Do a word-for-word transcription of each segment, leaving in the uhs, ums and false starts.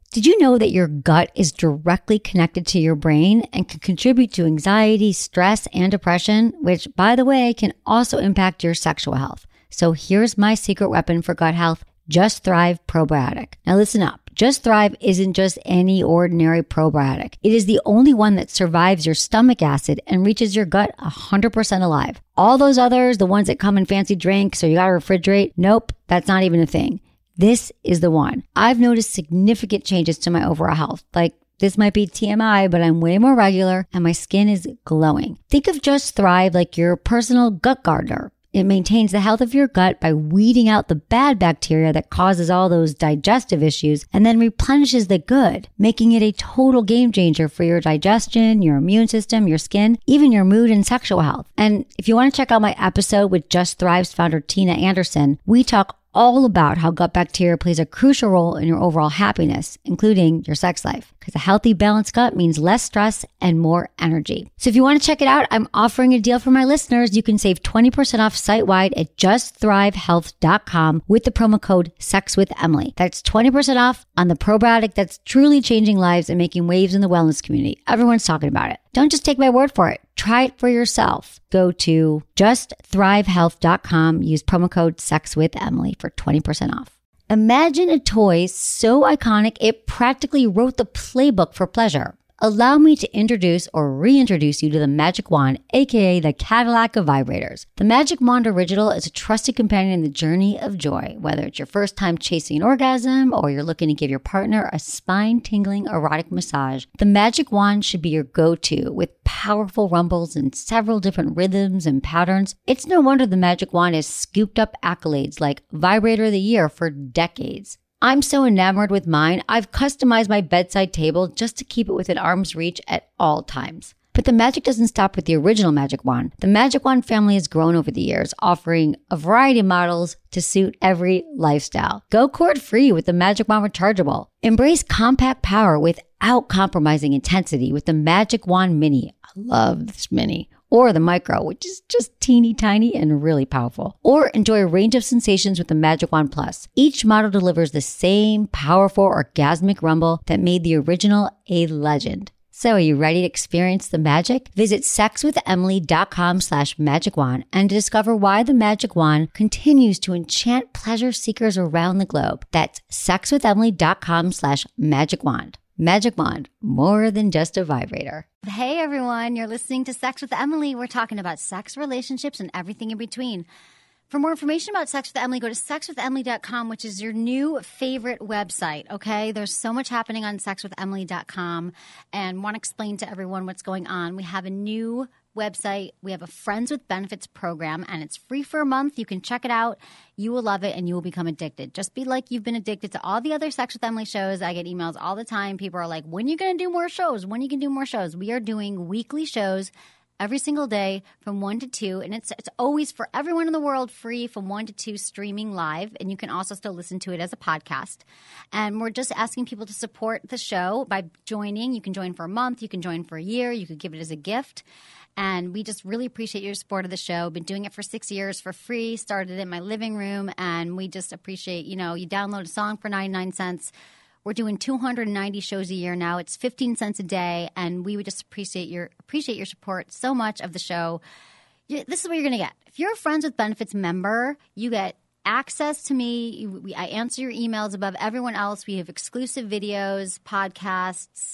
Did you know that your gut is directly connected to your brain and can contribute to anxiety, stress, and depression, which, by the way, can also impact your sexual health? So here's my secret weapon for gut health, Just Thrive Probiotic. Now listen up. Just Thrive isn't just any ordinary probiotic. It is the only one that survives your stomach acid and reaches your gut one hundred percent alive. All those others, the ones that come in fancy drinks or you gotta refrigerate, nope, that's not even a thing. This is the one. I've noticed significant changes to my overall health. Like, this might be T M I, but I'm way more regular and my skin is glowing. Think of Just Thrive like your personal gut gardener. It maintains the health of your gut by weeding out the bad bacteria that causes all those digestive issues and then replenishes the good, making it a total game changer for your digestion, your immune system, your skin, even your mood and sexual health. And if you want to check out my episode with Just Thrive's founder, Tina Anderson, we talk all about how gut bacteria plays a crucial role in your overall happiness, including your sex life. Because a healthy, balanced gut means less stress and more energy. So if you want to check it out, I'm offering a deal for my listeners. You can save twenty percent off site-wide at just thrive health dot com with the promo code SEXWITHEMILY. That's twenty percent off on the probiotic that's truly changing lives and making waves in the wellness community. Everyone's talking about it. Don't just take my word for it. Try it for yourself. Go to just thrive health dot com. Use promo code SEXWITHEMILY for twenty percent off. Imagine a toy so iconic it practically wrote the playbook for pleasure. Allow me to introduce or reintroduce you to the Magic Wand, aka the Cadillac of vibrators. The Magic Wand Original is a trusted companion in the journey of joy. Whether it's your first time chasing an orgasm or you're looking to give your partner a spine-tingling erotic massage, the Magic Wand should be your go-to with powerful rumbles and several different rhythms and patterns. It's no wonder the Magic Wand has scooped up accolades like Vibrator of the Year for decades. I'm so enamored with mine, I've customized my bedside table just to keep it within arm's reach at all times. But the magic doesn't stop with the original Magic Wand. The Magic Wand family has grown over the years, offering a variety of models to suit every lifestyle. Go cord-free with the Magic Wand Rechargeable. Embrace compact power without compromising intensity with the Magic Wand Mini. I love this Mini. Or the Micro, which is just teeny tiny and really powerful. Or enjoy a range of sensations with the Magic Wand Plus. Each model delivers the same powerful orgasmic rumble that made the original a legend. So are you ready to experience the magic? Visit sexwithemily dot com slash magic wand and discover why the Magic Wand continues to enchant pleasure seekers around the globe. That's sexwithemily dot com slash magic wand. Magic Wand, more than just a vibrator. Hey everyone, you're listening to Sex with Emily. We're talking about sex, relationships, and everything in between. For more information about Sex with Emily, go to sex with emily dot com, which is your new favorite website, okay? There's so much happening on sex with emily dot com, and want to explain to everyone what's going on. We have a new website. We have a Friends with Benefits program, and it's free for a month. You can check it out. You will love it, and you will become addicted. Just be like you've been addicted to all the other Sex with Emily shows. I get emails all the time. People are like, when are you going to do more shows? When are you going to do more shows? We are doing weekly shows every single day from one to two, and it's it's always for everyone in the world free from one to two streaming live, and you can also still listen to it as a podcast. And we're just asking people to support the show by joining. You can join for a month. You can join for a year. You could give it as a gift. And we just really appreciate your support of the show. Been doing it for six years for free. Started in my living room, and we just appreciate, you know, you download a song for ninety-nine cents. We're doing two hundred ninety shows a year now. It's fifteen cents a day, and we would just appreciate your appreciate your support so much of the show. This is what you're going to get. If you're a Friends with Benefits member, you get access to me. You, we, I answer your emails above everyone else. We have exclusive videos, podcasts,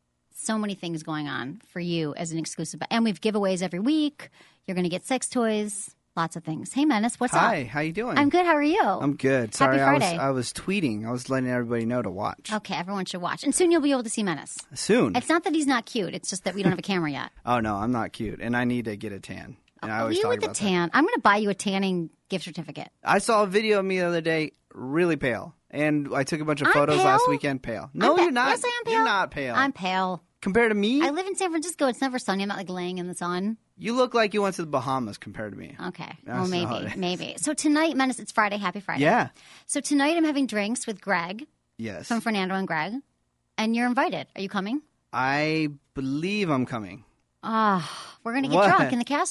so many things going on for you as an exclusive. And we have giveaways every week. You're going to get sex toys. Lots of things. Hey, Menace, what's Hi, up? Hi, how you doing? I'm good. How are you? I'm good. Sorry, Happy Friday. I was I was tweeting. I was letting everybody know to watch. Okay, everyone should watch. And soon you'll be able to see Menace. Soon. It's not that he's not cute. It's just that we don't have a camera yet. Oh, no, I'm not cute. And I need to get a tan. And I Oh, always you talk with the about tan. I'm going to buy you a tanning gift certificate. that. I saw a video of me the other day, really pale. And I took a bunch of I'm photos pale? last weekend, pale. No, I'm pa- you're not. Yes, I am pale. You're not pale. I'm pale. Compared to me, I live in San Francisco. It's never sunny. I'm not like laying in the sun. you look like you went to the Bahamas compared to me. Okay. That's well, maybe. not it. Maybe. So tonight, Menace, it's Friday. Happy Friday. Yeah. So tonight I'm having drinks with Greg Yes. from Fernando and Greg. And you're invited. Are you coming? I believe I'm coming. Ah, we're going to get What? drunk in the Castro.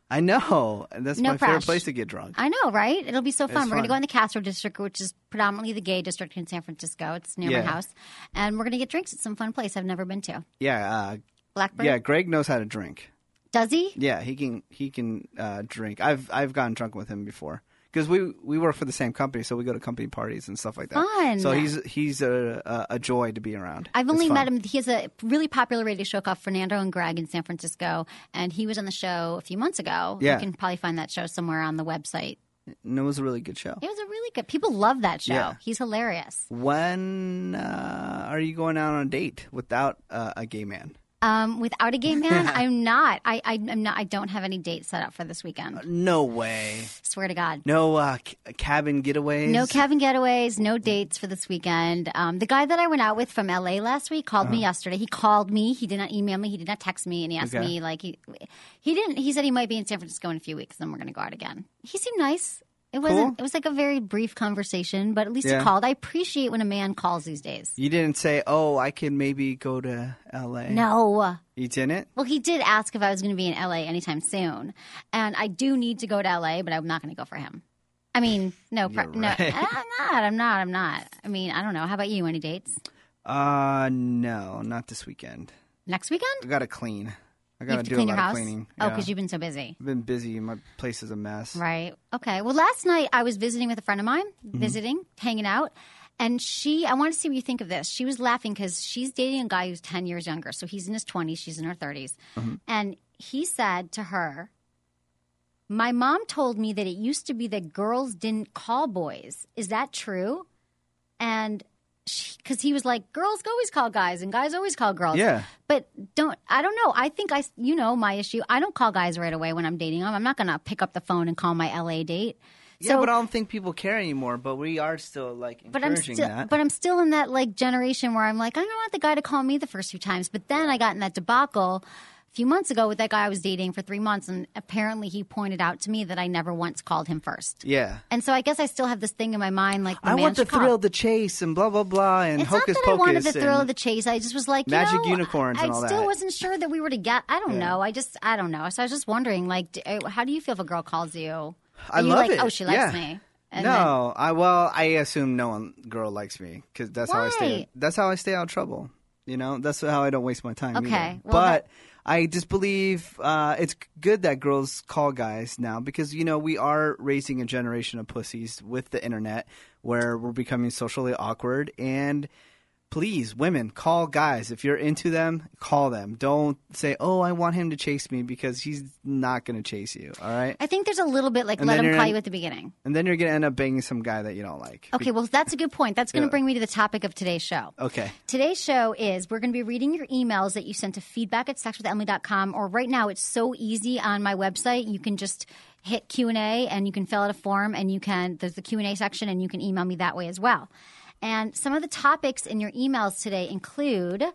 I know. And that's No my crash. favorite place to get drunk. I know, right? It'll be so fun. It's We're going to fun. go in the Castro district, which is predominantly the gay district in San Francisco. It's near Yeah. my house. And we're going to get drinks at some fun place I've never been to. Yeah. Uh, Blackbird? yeah. Greg knows how to drink. Does he? Yeah, he can. He can uh, drink. I've I've gotten drunk with him before because we we work for the same company, so we go to company parties and stuff like that. Fun. So he's he's a a, a joy to be around. I've It's only fun. met him. He has a really popular radio show called Fernando and Greg in San Francisco, and he was on the show a few months ago. Yeah. You can probably find that show somewhere on the website. And it was a really good show. It was a really good. People love that show. Yeah. He's hilarious. When uh, are you going out on a date without uh, a gay man? Um, without a gay man, I'm not. I, I I'm not. I don't have any dates set up for this weekend. No way. Swear to God. No uh, c- cabin getaways. No cabin getaways, no dates for this weekend. Um, the guy that I went out with from L A last week called me yesterday. He called me. He did not email me. He did not text me, and he asked Okay. me like he he didn't. He said he might be in San Francisco in a few weeks, and then we're going to go out again. He seemed nice. It wasn't. Cool. It was like a very brief conversation, but at least Yeah. he called. I appreciate when a man calls these days. You didn't say, "Oh, I can maybe go to L A." No. You didn't. Well, he did ask if I was going to be in L A anytime soon, and I do need to go to L A, but I'm not going to go for him. I mean, no, pre- You're no, right. I'm not. I'm not. I'm not. I mean, I don't know. How about you? Any dates Uh, no, not this weekend. next weekend? I gotta clean. I You gotta have to do clean a your lot house. of cleaning. Oh, Yeah. because you've been so busy. I've been busy. My place is a mess. Right. Okay. Well, last night I was visiting with a friend of mine, Mm-hmm. visiting, hanging out. And she, I want to see what you think of this. She was laughing because she's dating a guy who's ten years younger. So he's in his twenties, she's in her thirties. Mm-hmm. And he said to her, "My mom told me that it used to be that girls didn't call boys. Is that true?" And because he was like, girls always call guys and guys always call girls. Yeah. But don't, I don't know. I think I, you know, my issue. I don't call guys right away when I'm dating them. I'm not going to pick up the phone and call my L A date. Yeah, So- but I don't think people care anymore. But we are still like But I'm encouraging still, that. but I'm still in that like generation where I'm like, I don't want the guy to call me the first few times. But then I got in that debacle a few months ago with that guy I was dating for three months, and apparently he pointed out to me that I never once called him first. yeah. And so I guess I still have this thing in my mind, like the I man want the should call. thrill of the chase and blah blah blah and It's hocus not that I wanted the pocus thrill of and- the chase. I just was like, you Magic know, unicorns I, and all I still that. wasn't sure that we were together. I don't Yeah. know. I just, I don't know. So I was just wondering, like, d- uh, how do you feel if a girl calls you? Are I you love like, it. oh, she likes Yeah. me. And no, I well, I assume no one girl likes me because that's how I stay. Why? That's how I stay out of trouble. You know, that's how I don't waste my time. Okay, either. well, but that- I just believe uh, it's good that girls call guys now because you know we are raising a generation of pussies with the internet where we're becoming socially awkward. And please, women, call guys if you're into them. Call them. Don't say, "Oh, I want him to chase me," because he's not going to chase you. All right, I think there's a little bit like And let then him you're call in- you at the beginning. and then you're going to end up banging some guy that you don't like. Okay, well, that's a good point. That's going to Yeah. bring me to the topic of today's show. Okay. Today's show is we're going to be reading your emails that you sent to feedback at sex with emily dot com, or right now it's so easy on my website. You can just hit Q and A and you can fill out a form, and you can there's the Q and A section, and you can email me that way as well. And some of the topics in your emails today include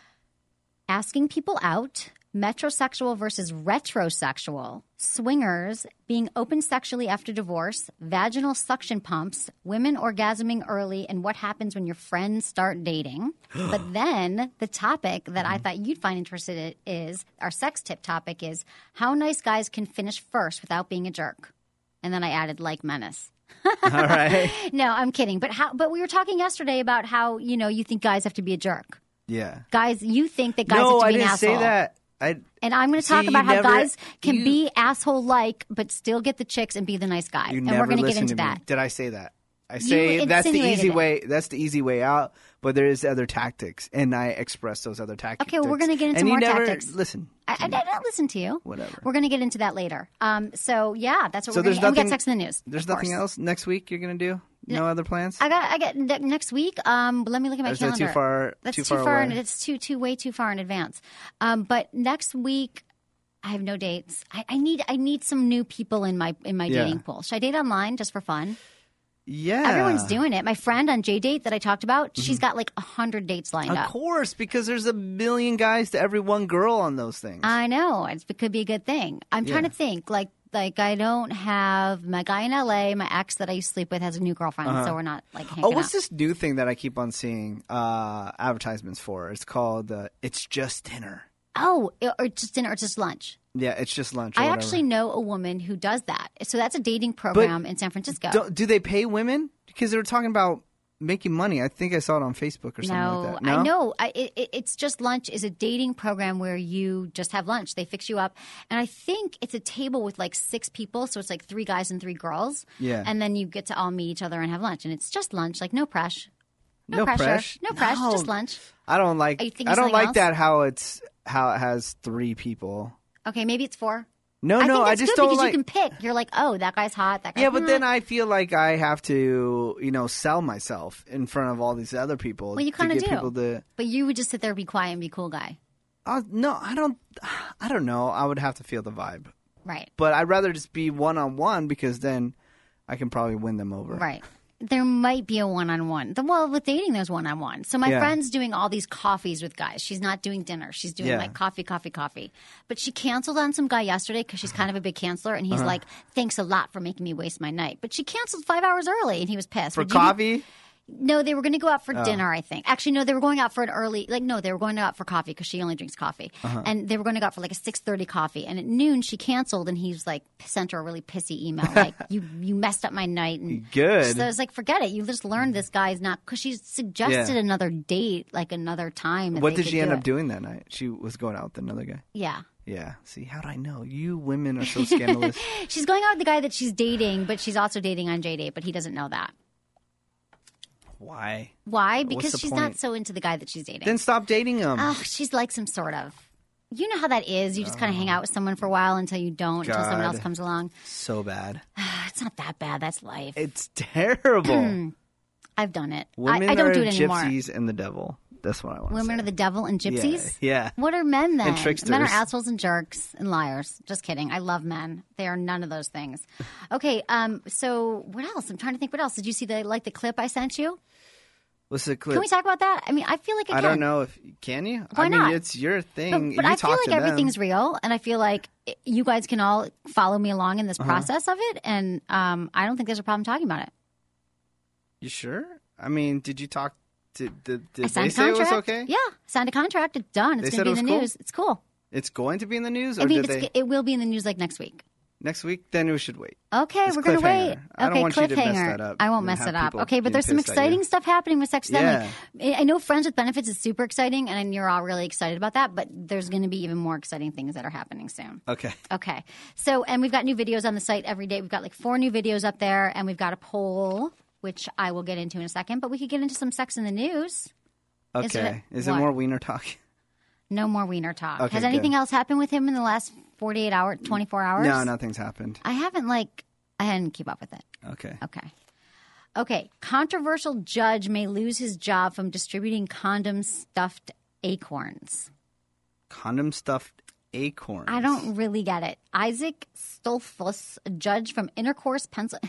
asking people out, metrosexual versus retrosexual, swingers, being open sexually after divorce, vaginal suction pumps, women orgasming early, and what happens when your friends start dating. But then the topic that I thought you'd find interested in is our sex tip topic is how nice guys can finish first without being a jerk. And then I added like menace. All right. No, I'm kidding. But how? But we were talking yesterday about how you know you think guys have to be a jerk. Yeah. Guys, you think that guys no, have to I be an didn't asshole. say that. I And I'm going to talk See, about you how never- guys can you- be asshole-like, but still get the chicks and be the nice guy. you and never we're going to get listen into to me. that. Did I say that? I say You that's the insinuated easy it. way. That's the easy way out. But there is other tactics, and I express those other tactics. Okay, well, we're gonna get into and more you never tactics. Listen. I, I, I don't listen to you. Whatever. We're going to get into that later. Um, so yeah, that's what So we're there's going to. And we nothing. got sex in the news. There's of nothing course. else next week. You're gonna do no other plans. I got. I got ne- next week. Um, let me look at my Or is that calendar. too far- That's too too far far. away? And it's too too way too far in advance. Um, but next week. I have no dates. I, I need I need some new people in my in my Yeah. dating pool. Should I date online just for fun? Yeah. Everyone's doing it. My friend on J Date that I talked about, she's got like a hundred dates lined Mm-hmm. Of up. course, because there's a million guys to every one girl on those things. I know it's, it could be a good thing. I'm trying Yeah. to think like like I don't have my guy in L A. My ex that I used to sleep with has a new girlfriend, so we're not like hanging Oh, what's out. this new thing that I keep on seeing uh, advertisements for? It's called uh, "It's Just Dinner." Oh, or just dinner or just lunch. Yeah, it's just lunch. Or I whatever. actually know a woman who does that. So that's a dating program But in San Francisco. Do, do they pay women? Because they were talking about making money. I think I saw it on Facebook or something no, like that. No, I know. I, it, it's just lunch is a dating program where you just have lunch. They fix you up. And I think it's a table with like six people. So it's like three guys and three girls. Yeah. And then you get to all meet each other and have lunch. And it's just lunch, like no pressure. No, No pressure. press? No pressure. No. Just lunch. I don't like. Are you thinking I don't something like else? that. How it's how it has three people. Okay, maybe it's four. No, I no, think I that's just good don't because like. you can pick. You're like, oh, that guy's hot. That guy's Yeah, but not. then I feel like I have to, you know, sell myself in front of all these other people. Well, you to kinda get do. people to. But you would just sit there and be quiet and be a cool guy. Uh, no, I don't. I don't know. I would have to feel the vibe, Right. but I'd rather just be one on one because then I can probably win them over. Right. There might be a one-on-one. The- Well, with dating, there's one-on-one. So my Yeah. friend's doing all these coffees with guys. She's not doing dinner. She's doing Yeah. like coffee, coffee, coffee. But she canceled on some guy yesterday because she's kind of a big canceler. And he's Uh-huh. like, thanks a lot for making me waste my night. But she canceled five hours early and he was pissed. For Would you be- coffee. No, they were going to go out Oh. for dinner, I think. Actually, no, they were going out for an early, like, no, they were going out for coffee because she only drinks coffee. Uh-huh. And they were going to go out for like a six thirty coffee. And at noon, she canceled and he's like, sent her a really pissy email, like, you you messed up my night. And Good. So I was like, forget it. You just learned this guy's not, because she suggested Yeah. another date, like another time. that What they did could she end do up it. doing that night? She was going out with another guy. Yeah. Yeah. See, how do I know? You women are so scandalous. She's going out with the guy that she's dating, but she's also dating on J Date, but he doesn't know that. Why? Why? What's Because the she's point? not so into the guy that she's dating. Then stop dating him. Oh, she's like some sort of. You know how that is. You just kind of hang out with someone for a while until you don't, until someone God. else comes along. so bad. It's not that bad. That's life. It's terrible. I've done it. Women I, I don't are do it anymore. gypsies and the devil. That's what I want to say. Women are the devil and gypsies? Yeah. yeah. What are men then? And tricksters. Men are assholes and jerks and liars. Just kidding. I love men. They are none of those things. Okay, um, so what else? I'm trying to think what else. Did you see the like the clip I sent you? What's the clip? Can we talk about that? I mean, I feel like it I can. don't know if can you. Why I mean, not? it's your thing. But, but you I feel talk like to them. everything's real, and I feel like you guys can all follow me along in this Uh-huh. process of it, and um, I don't think there's a problem talking about it. You sure? I mean, did you talk to? Did, I did signed they a say it contract. was okay? Yeah, signed a contract. It's done. It's They going to said be it in the was news. cool? It's cool. It's going to be in the news, or I mean, did it's, they it will be in the news like next week. next week? Then we should wait. Okay, It's we're going to wait. cliffhanger. I don't Okay, want you to cliffhanger. mess that up I won't and mess have it up. people Okay, but being there's some pissed at you. exciting stuff happening with Sex Yeah. Family. I know Friends with Benefits is super exciting, and you're all really excited about that. But there's going to be even more exciting things that are happening soon. Okay. Okay. So, and we've got new videos on the site every day. We've got like four new videos up there, and we've got a poll, which I will get into in a second. But we could get into some sex in the news. Is Okay. it- Is it what? more wiener talk? No more wiener talk. Okay, Has anything good. else happened with him in the last forty-eight hours, twenty-four hours? No, nothing's happened. I haven't, like, I didn't keep up with it. Okay. Okay. Okay. Controversial judge may lose his job from distributing condom stuffed acorns. Condom stuffed acorns. I don't really get it. Isaac Stolfus, a judge from Intercourse, Pennsylvania.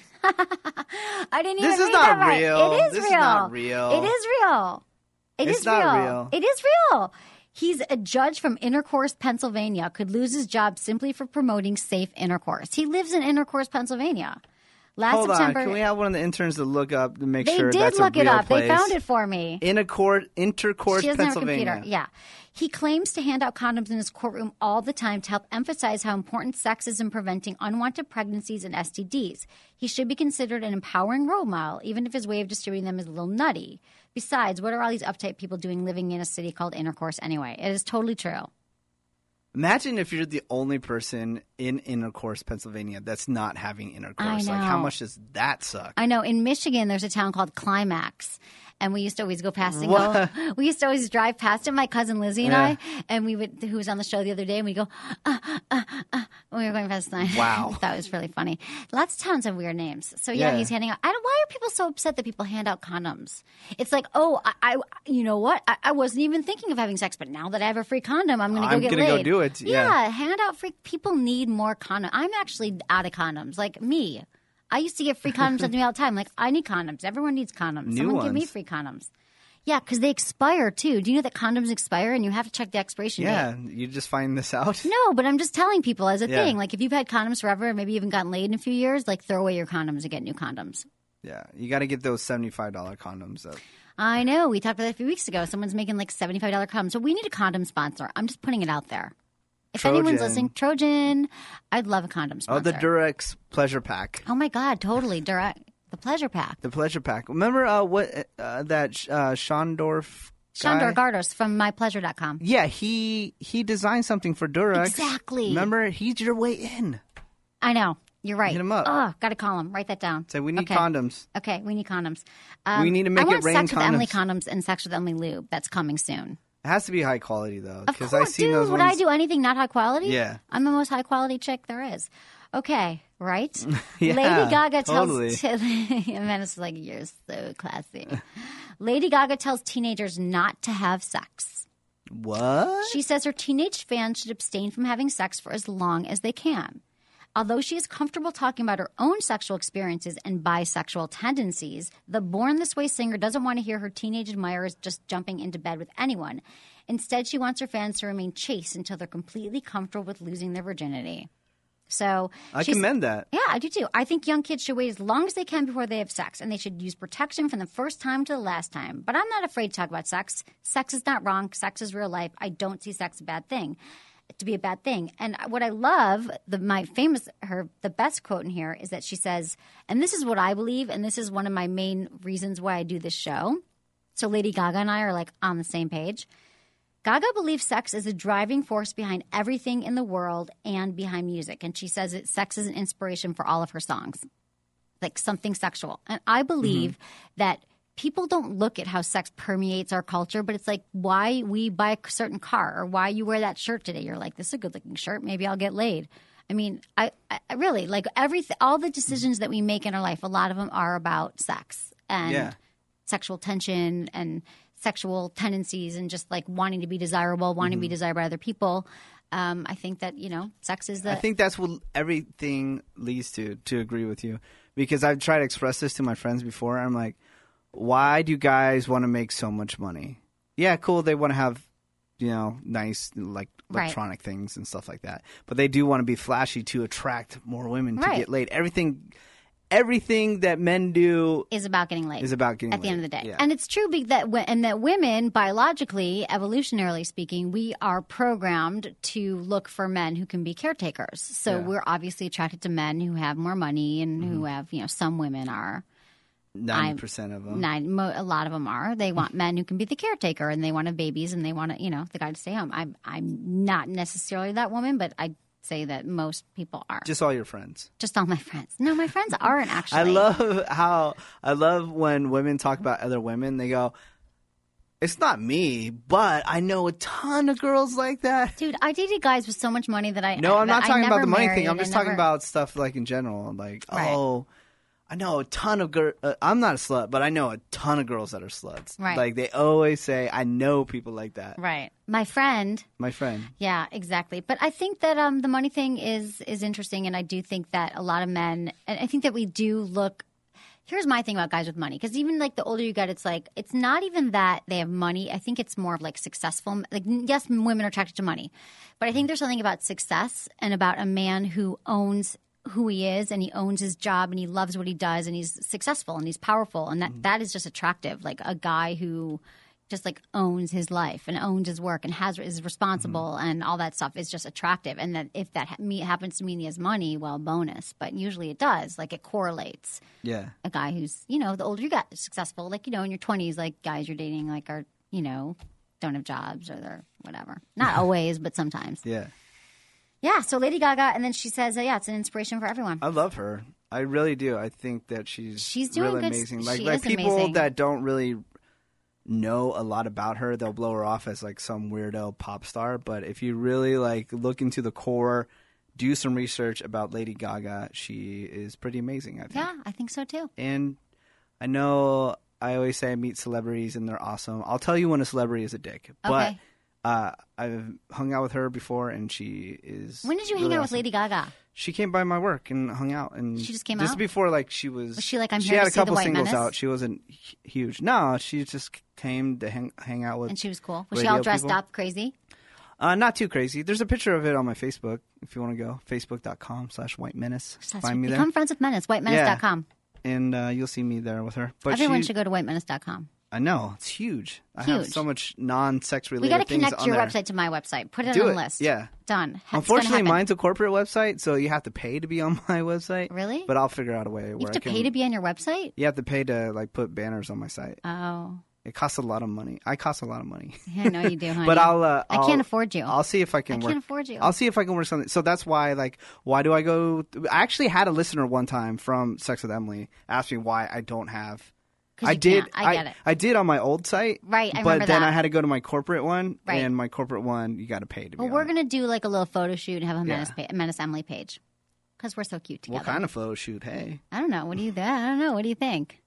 I didn't even This is read not that right. real. It is This is real. not real. It is real. It It's is not real. real. It is real. He's a judge from Intercourse, Pennsylvania, could lose his job simply for promoting safe intercourse. He lives in Intercourse, Pennsylvania. Last Hold September, on. Can we have one of the interns to look up to make they sure did that's look a it real up. place? They found it for me. Intercourse, intercourse, She doesn't have a Pennsylvania. computer. Yeah. He claims to hand out condoms in his courtroom all the time to help emphasize how important sex is in preventing unwanted pregnancies and S T Ds. He should be considered an empowering role model, even if his way of distributing them is a little nutty. Besides, what are all these uptight people doing living in a city called Intercourse anyway? It is totally true. Imagine if you're the only person in Intercourse, Pennsylvania that's not having intercourse. I Like, how know. much does that suck? I know in Michigan there's a town called Climax, and we used to always go past and What? go. We used to always drive past it. My cousin Lizzie and Yeah. I, and we would who was on the show the other day, and we go uh, uh, uh, when we were going past the sign. Wow. That was really funny. Lots of towns have weird names. So yeah, Yeah. he's handing out. I don't. Why are people so upset that people hand out condoms? It's like, oh, I, I you know what? I, I wasn't even thinking of having sex, but now that I have a free condom, I'm going to go I'm get gonna laid. go do it, yeah. hand out free. People need more condoms. I'm actually out of condoms. Like me. I used to get free condoms sent to me all the time. Like, I need condoms. Everyone needs condoms. New Someone give me ones. free condoms. Yeah, because they expire too. Do you know that condoms expire and you have to check the expiration yeah, date? you just find this out. No, but I'm just telling people as a Yeah. thing. Like, if you've had condoms forever, maybe you haven't gotten laid in a few years, like, throw away your condoms and get new condoms. Yeah, you got to get those seventy-five dollars condoms. That, I know. We talked about that a few weeks ago. Someone's making like seventy-five dollars condoms. So we need a condom sponsor. I'm just putting it out there. If Trojan. anyone's listening, Trojan, I'd love a condom sponsor. Oh, the Durex Pleasure Pack. Oh my God, totally. Durex, the Pleasure Pack. The Pleasure Pack. Remember uh, what uh, that uh, Schondorf Shandor guy? Gardos from my pleasure dot com. Yeah, he he designed something for Durex. Exactly. Remember, he's your way in. I know. You're right. Hit him up. Oh, got to call him. Write that down. Say, we need okay. condoms. Okay, we need condoms. Um, We need to make I it want rain Sex with Emily condoms. condoms and Sex with Emily lube. That's coming soon. It has to be high quality, though. Of Because course, I've seen dude. those Would ones. I do anything not high quality? Yeah. I'm the most high quality chick there is. Okay, right? Yeah, Lady Gaga totally. tells... and then it's like, you're so classy. Lady Gaga tells teenagers not to have sex. What? She says her teenage fans should abstain from having sex for as long as they can. Although she is comfortable talking about her own sexual experiences and bisexual tendencies, the Born This Way singer doesn't want to hear her teenage admirers just jumping into bed with anyone. Instead, she wants her fans to remain chaste until they're completely comfortable with losing their virginity. So I she's- commend that. Yeah, I do too. I think young kids should wait as long as they can before they have sex, and they should use protection from the first time to the last time. But I'm not afraid to talk about sex. Sex is not wrong. Sex is real life. I don't see sex a bad thing. To be a bad thing. And what I love, the my famous her the best quote in here is that she says, and this is what I believe, and this is one of my main reasons why I do this show. So Lady Gaga and I are like on the same page. Gaga believes sex is a driving force behind everything in the world and behind music. And she says that sex is an inspiration for all of her songs, like something sexual. And I believe mm-hmm. that people don't look at how sex permeates our culture, but it's like why we buy a certain car or why you wear that shirt today. You're like, this is a good looking shirt. Maybe I'll get laid. I mean, I, I really like everything, all the decisions that we make in our life, a lot of them are about sex and Yeah. sexual tension and sexual tendencies and just like wanting to be desirable, wanting mm-hmm. to be desired by other people. Um, I think that, you know, sex is the... I think that's what everything leads to, to agree with you. Because I've tried to express this to my friends before. I'm like, why do guys want to make so much money? Yeah, cool. They want to have, you know, nice like electronic right. things and stuff like that. But they do want to be flashy to attract more women right. to get laid. Everything, everything that men do is about getting laid. Is about getting at laid. the end of the day. Yeah. And it's true that and that women, biologically, evolutionarily speaking, we are programmed to look for men who can be caretakers. So yeah. we're obviously attracted to men who have more money and mm-hmm. who have, you know, some women are. Ninety percent of them. Nine, mo- a lot of them are. They want men who can be the caretaker, and they want to have babies, and they want to, you know, the guy to stay home. I'm, I'm not necessarily that woman, but I say that most people are. Just all your friends. Just all my friends. No, my friends aren't actually. I love how I love when women talk about other women. They go, "It's not me, but I know a ton of girls like that." Dude, I dated guys with so much money that I. No, I'm not I talking never about the money married, thing. I'm just I talking never... about stuff like in general. Like, right. oh. I know a ton of girls. Uh, I'm not a slut, but I know a ton of girls that are sluts. Right. Like they always say, I know people like that. Right. My friend. My friend. Yeah, exactly. But I think that um, the money thing is is interesting, and I do think that a lot of men, and I think that we do look. Here's my thing about guys with money, because even like the older you get, it's like it's not even that they have money. I think it's more of like successful. Like yes, women are attracted to money, but I think there's something about success and about a man who owns who he is and he owns his job and he loves what he does and he's successful and he's powerful, and that, mm-hmm. that is just attractive. Like a guy who just like owns his life and owns his work and has is responsible mm-hmm. and all that stuff is just attractive. And that if that ha- me, happens to mean he has money, well, bonus. But usually it does. Like it correlates. Yeah. A guy who's, you know, the older you get successful, like, you know, in your twenties, like guys you're dating like are, you know, don't have jobs or they're whatever. Not always, but sometimes. Yeah. Yeah, so Lady Gaga, and then she says, uh, yeah, it's an inspiration for everyone. I love her. I really do. I think that she's she's doing really good. amazing. Like, she like is people amazing. that don't really know a lot about her, they'll blow her off as like some weirdo pop star. But if you really like look into the core, do some research about Lady Gaga, she is pretty amazing, I think. Yeah, I think so too. And I know I always say I meet celebrities and they're awesome. I'll tell you when a celebrity is a dick. But okay. Uh, I've hung out with her before, and she is. When did you really hang out awesome. with Lady Gaga? She came by my work and hung out, and she just came just out. before, like she was. Was she like I'm she here had to a see the couple White singles Menace? out. She wasn't h- huge. No, she just came to hang hang out with. And she was cool. Was she all dressed people. up, crazy? Uh, not too crazy. There's a picture of it on my Facebook if you want to go. Facebook.com slash White Menace. That's Find me there. Become friends with Menace. White Menace dot com. Yeah. And uh, you'll see me there with her. But Everyone she, should go to White Menace dot com. I know. It's huge. I Huge. have so much non-sex related We got to things connect on your there. website to my website. Put it Do on it. the list. Yeah. Done. It's Unfortunately, gonna happen. mine's a corporate website, so you have to pay to be on my website. Really? But I'll figure out a way where You have to I can. pay to be on your website? You have to pay to like put banners on my site. Oh. It costs a lot of money. I cost a lot of money. Yeah, I know you do, honey. But I'll, uh, I I'll- can't afford you. I'll see if I can I work. can't afford you. I'll see if I can work something. So that's why, like, why do I go? I actually had a listener one time from Sex with Emily ask me why I don't have. 'Cause I you did. can't. I get it. I did on my old site. Right, I but remember then that. I had to go to my corporate one, Right. and my corporate one, you got to pay to be Well, on we're it. going to do like a little photo shoot and have a Menace, Yeah. pa- Menace Emily page. Because we're so cute together. What kind of photo shoot? Hey. I don't know. What do you think? I don't know. What do you think?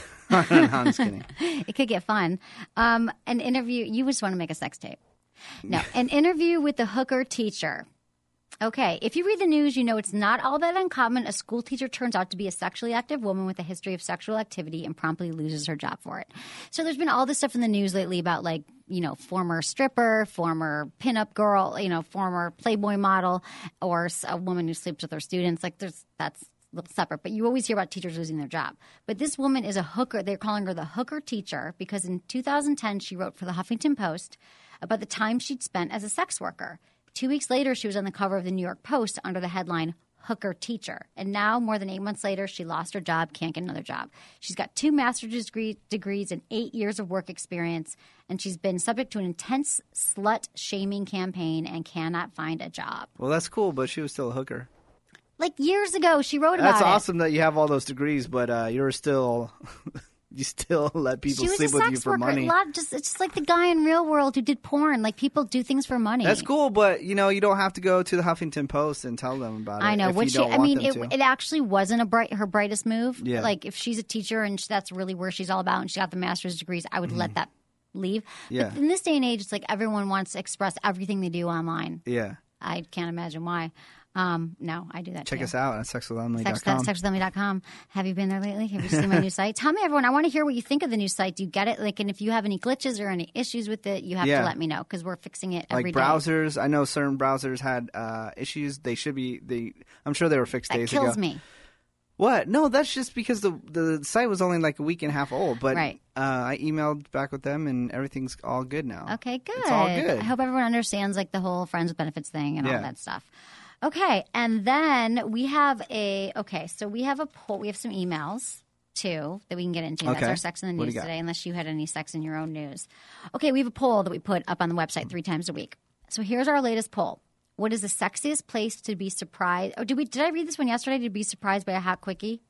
I don't know, I'm just kidding. It could get fun. Um, an interview. You just want to make a sex tape. No, an interview with the hooker teacher. Okay, if you read the news, you know it's not all that uncommon. A school teacher turns out to be a sexually active woman with a history of sexual activity and promptly loses her job for it. So there's been all this stuff in the news lately about, like, you know, former stripper, former pinup girl, you know, former Playboy model, or s- a woman who sleeps with her students. Like, there's that's a little separate, but you always hear about teachers losing their job. But this woman is a hooker. They're calling her the hooker teacher because in two thousand ten she wrote for the Huffington Post about the time she'd spent as a sex worker. Two weeks later, she was on the cover of the New York Post under the headline, Hooker Teacher. And now, more than eight months later, she lost her job, can't get another job. She's got two master's degree, degrees and eight years of work experience, and she's been subject to an intense slut-shaming campaign and cannot find a job. Well, that's cool, but she was still a hooker. Like years ago, she wrote about That's it. awesome that you have all those degrees, but uh, you're still you still let people She was sleep a with sex you for worker. money. A lot, just, it's just like the guy in Real World who did porn. Like, people do things for money. That's cool, but you know you don't have to go to the Huffington Post and tell them about it. I know. If What you she, don't I want mean, them it, to. it actually wasn't a bright, her brightest move. Yeah. Like, if she's a teacher and she, that's really where she's all about, and she got the master's degrees, I would let that leave. Yeah. But in this day and age, it's like everyone wants to express everything they do online. Yeah. I can't imagine why. Um, no, I do that Check too. us out at sex with emily dot Sex, com. sex with emily dot com. Have you been there lately? Have you seen my new site? Tell me, everyone. I want to hear what you think of the new site. Do you get it? Like, and if you have any glitches or any issues with it, you have Yeah. to let me know because we're fixing it Like every day. browsers, I know certain browsers had uh, issues. They should be. They, I'm sure they were fixed That days kills ago. me. What? No, that's just because the the site was only like a week and a half old. But Right. uh, I emailed back with them, and everything's all good now. Okay, good. It's all good. I hope everyone understands like the whole friends with benefits thing and all Yeah. that stuff. Okay, and then we have a okay, so we have a poll. We have some emails too that we can get into. That's Okay. our sex in the What do news you got? today, unless you had any sex in your own news. Okay, we have a poll that we put up on the website three times a week. So here's our latest poll. What is the sexiest place to be surprised? Oh, did we? Did I read this one yesterday? To be surprised by a hot quickie?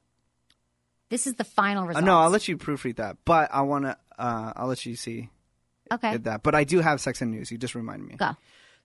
This is the final Uh, result. no, I'll let you proofread that. But I want to. Uh, I'll let you see Okay, that. But I do have sex and news. You just reminded me. go.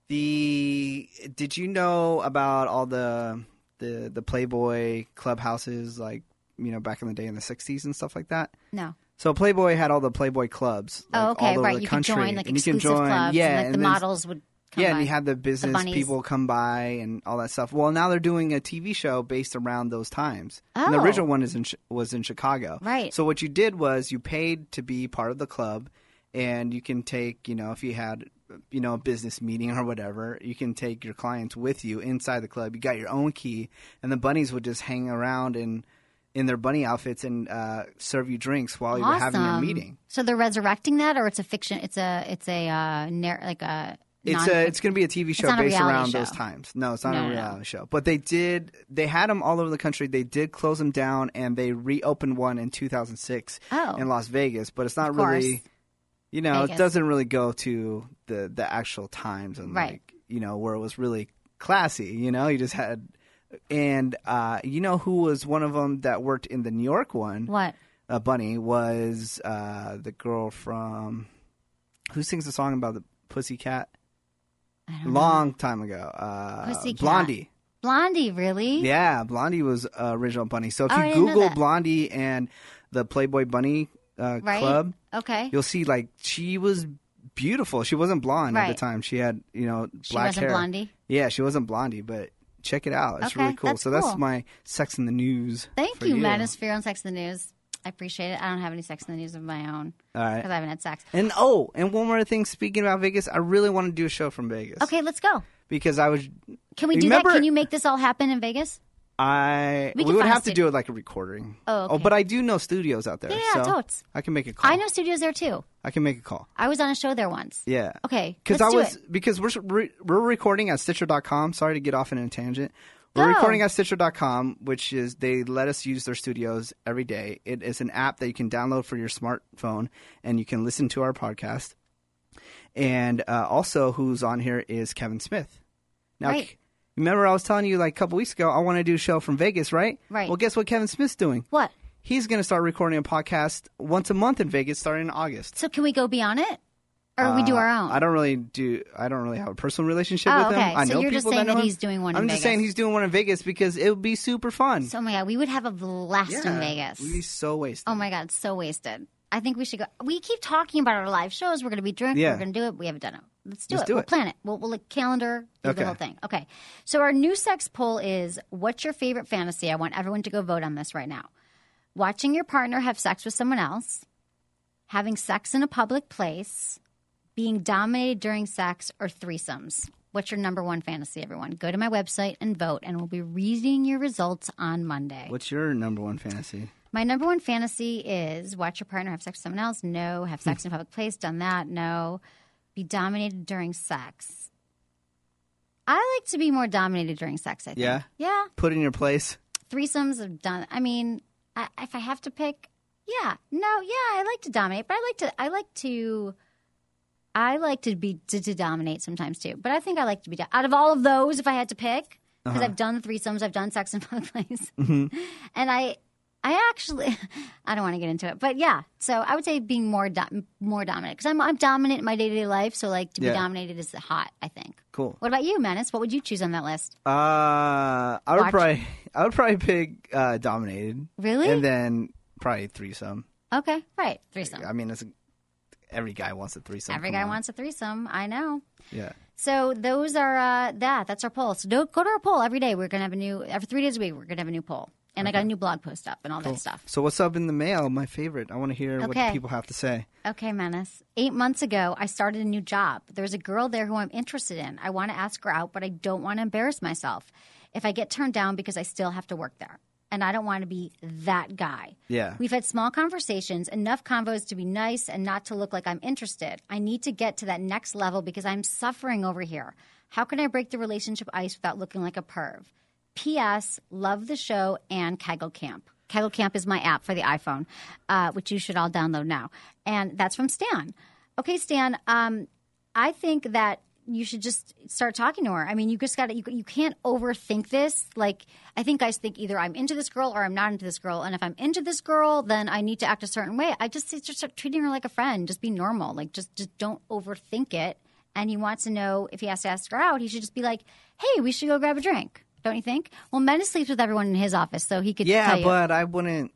The did you know about all the the the Playboy clubhouses, like, you know, back in the day in the sixties and stuff like that? No. So Playboy had all the Playboy clubs. Like, Oh, okay, all over right. the You country. could join like and you can exclusive join, clubs, yeah, and like the then- models would. Come yeah, by. and you had the business bunnies. people come by and all that stuff. Well, now they're doing a T V show based around those times. And the Oh. original one is in Chi- was in Chicago. Right. So what you did was you paid to be part of the club, and you can take, you know, if you had, you know, a business meeting or whatever, you can take your clients with you inside the club. You got your own key, and the bunnies would just hang around in in their bunny outfits and uh, serve you drinks while you were having your Awesome. meeting. So they're resurrecting that, or it's a fiction? It's a it's a uh, nar- like a. It's non- a, it's going to be a T V show not a based reality around show. those times. No, it's not No, a no, no. reality show. But they did. They had them all over the country. They did close them down, and they reopened one in two thousand six Oh. in Las Vegas. But it's not Of course. really, you know, Vegas. it doesn't really go to the the actual times and Right. like, you know, where it was really classy. You know, you just had, and uh, you know who was one of them that worked in the New York one? What? Uh, Bunny was uh, the girl from who sings the song about the Pussycat? I don't Long time ago. Uh, Pussycat. Blondie. Blondie, really? Yeah, Blondie was uh, original Bunny. So if Oh, I you didn't know Google that. Blondie and the Playboy Bunny uh, Right? club, Okay. you'll see like she was beautiful. She wasn't blonde at Right. the time. She had, you know, black She wasn't hair. Blondie? Yeah, she wasn't Blondie, but check it out. It's Okay, really cool. that's so cool. that's my Sex in the News. Thank for you, you. Manosphere on Sex in the News. I appreciate it. I don't have any Sex in the News of my own All right. because I haven't had sex. And oh, and one more thing. Speaking about Vegas, I really want to do a show from Vegas. Okay, let's go. Because I was Can we do Remember- that? Can you make this all happen in Vegas? I We we, can would find a have to studio. do it like a recording. Oh, okay. but I do know studios out there. Yeah, yeah, so totes. I can make a call. I know studios there too. I can make a call. I was on a show there once. Yeah. Okay, Because let's I do was it. because we're re- we're recording at Stitcher dot com. Sorry to get off in a tangent. We're Go. recording at Stitcher dot com, which is they let us use their studios every day. It is an app that you can download for your smartphone, and you can listen to our podcast. And uh, also, who's on here is Kevin Smith. Now, Right. K- remember I was telling you like a couple weeks ago I want to do a show from Vegas, right? Right. Well, guess what Kevin Smith's doing? What? He's going to start recording a podcast once a month in Vegas starting in August. So can we go be on it, or we do our own? Uh, I don't really do. I don't really have a personal relationship Oh, with him. okay. I So know you're people just saying that know that him. he's doing one in I'm just Vegas. saying he's doing one in Vegas because it would be super fun. So, oh my god, we would have a blast in Yeah, Vegas. We'd be so wasted. Oh my god, so wasted. I think we should go. We keep talking about our live shows. We're going to be drunk. Yeah. We're going to do it. We haven't done it. Let's do Let's it. do we'll it. plan it. We'll, we'll like, calendar, do Okay. the whole thing. Okay. So our new sex poll is: what's your favorite fantasy? I want everyone to go vote on this right now. Watching your partner have sex with someone else, having sex in a public place, being dominated during sex, or threesomes. What's your number one fantasy, everyone? Go to my website and vote, and we'll be reading your results on Monday. What's your number one fantasy? My number one fantasy is watch your partner have sex with someone else. No. Have sex in a public place. Done that. No. Be dominated during sex. I like to be more dominated during sex, I think. Yeah? Yeah. Put in your place. Threesomes have done. I mean, I, if I have to pick, yeah. No, yeah, I like to dominate, but I like to, I like to, I like to be, to, to dominate sometimes too. But I think I like to be, do- out of all of those, if I had to pick, because Uh-huh. I've done threesomes, I've done sex in public place. Mm-hmm. And I, I actually, I don't want to get into it, but yeah. So I would say being more do- more dominant because I'm I'm dominant in my day to day life. So like to be Yeah. dominated is hot. I think. Cool. What about you, Menace? What would you choose on that list? Uh, I would Watch. probably, I would probably pick uh, dominated, Really? and then probably threesome. Okay, right. Threesome. I mean, it's every guy wants a threesome. Every come guy on. wants a threesome. I know. Yeah. So those are uh, that. That's our poll. So do, go to our poll every day. We're gonna have a new every three days a week. We're gonna have a new poll, and I got a new blog post up and all that stuff. So what's up in the mail? My favorite. I want to hear what Okay. the people have to say. Okay, Menace. Eight months ago, I started a new job. There's a girl there who I'm interested in. I want to ask her out, but I don't want to embarrass myself. If I get turned down because I still have to work there, and I don't want to be that guy. Yeah. We've had small conversations, enough convos to be nice and not to look like I'm interested. I need to get to that next level because I'm suffering over here. How can I break the relationship ice without looking like a perv? P S. Love the show and Kegel Camp. Kegel Camp is my app for the iPhone, uh, which you should all download now. And that's from Stan. Okay, Stan, um, I think that you should just start talking to her. I mean, you just got to, you, you can't overthink this. Like, I think guys think either I'm into this girl or I'm not into this girl. And if I'm into this girl, then I need to act a certain way. I just, just start treating her like a friend. Just be normal. Like, just, just don't overthink it. And he wants to know if he has to ask her out, he should just be like, hey, we should go grab a drink. Don't you think? Well, Menace sleeps with everyone in his office, so he could Yeah, tell you. but I wouldn't.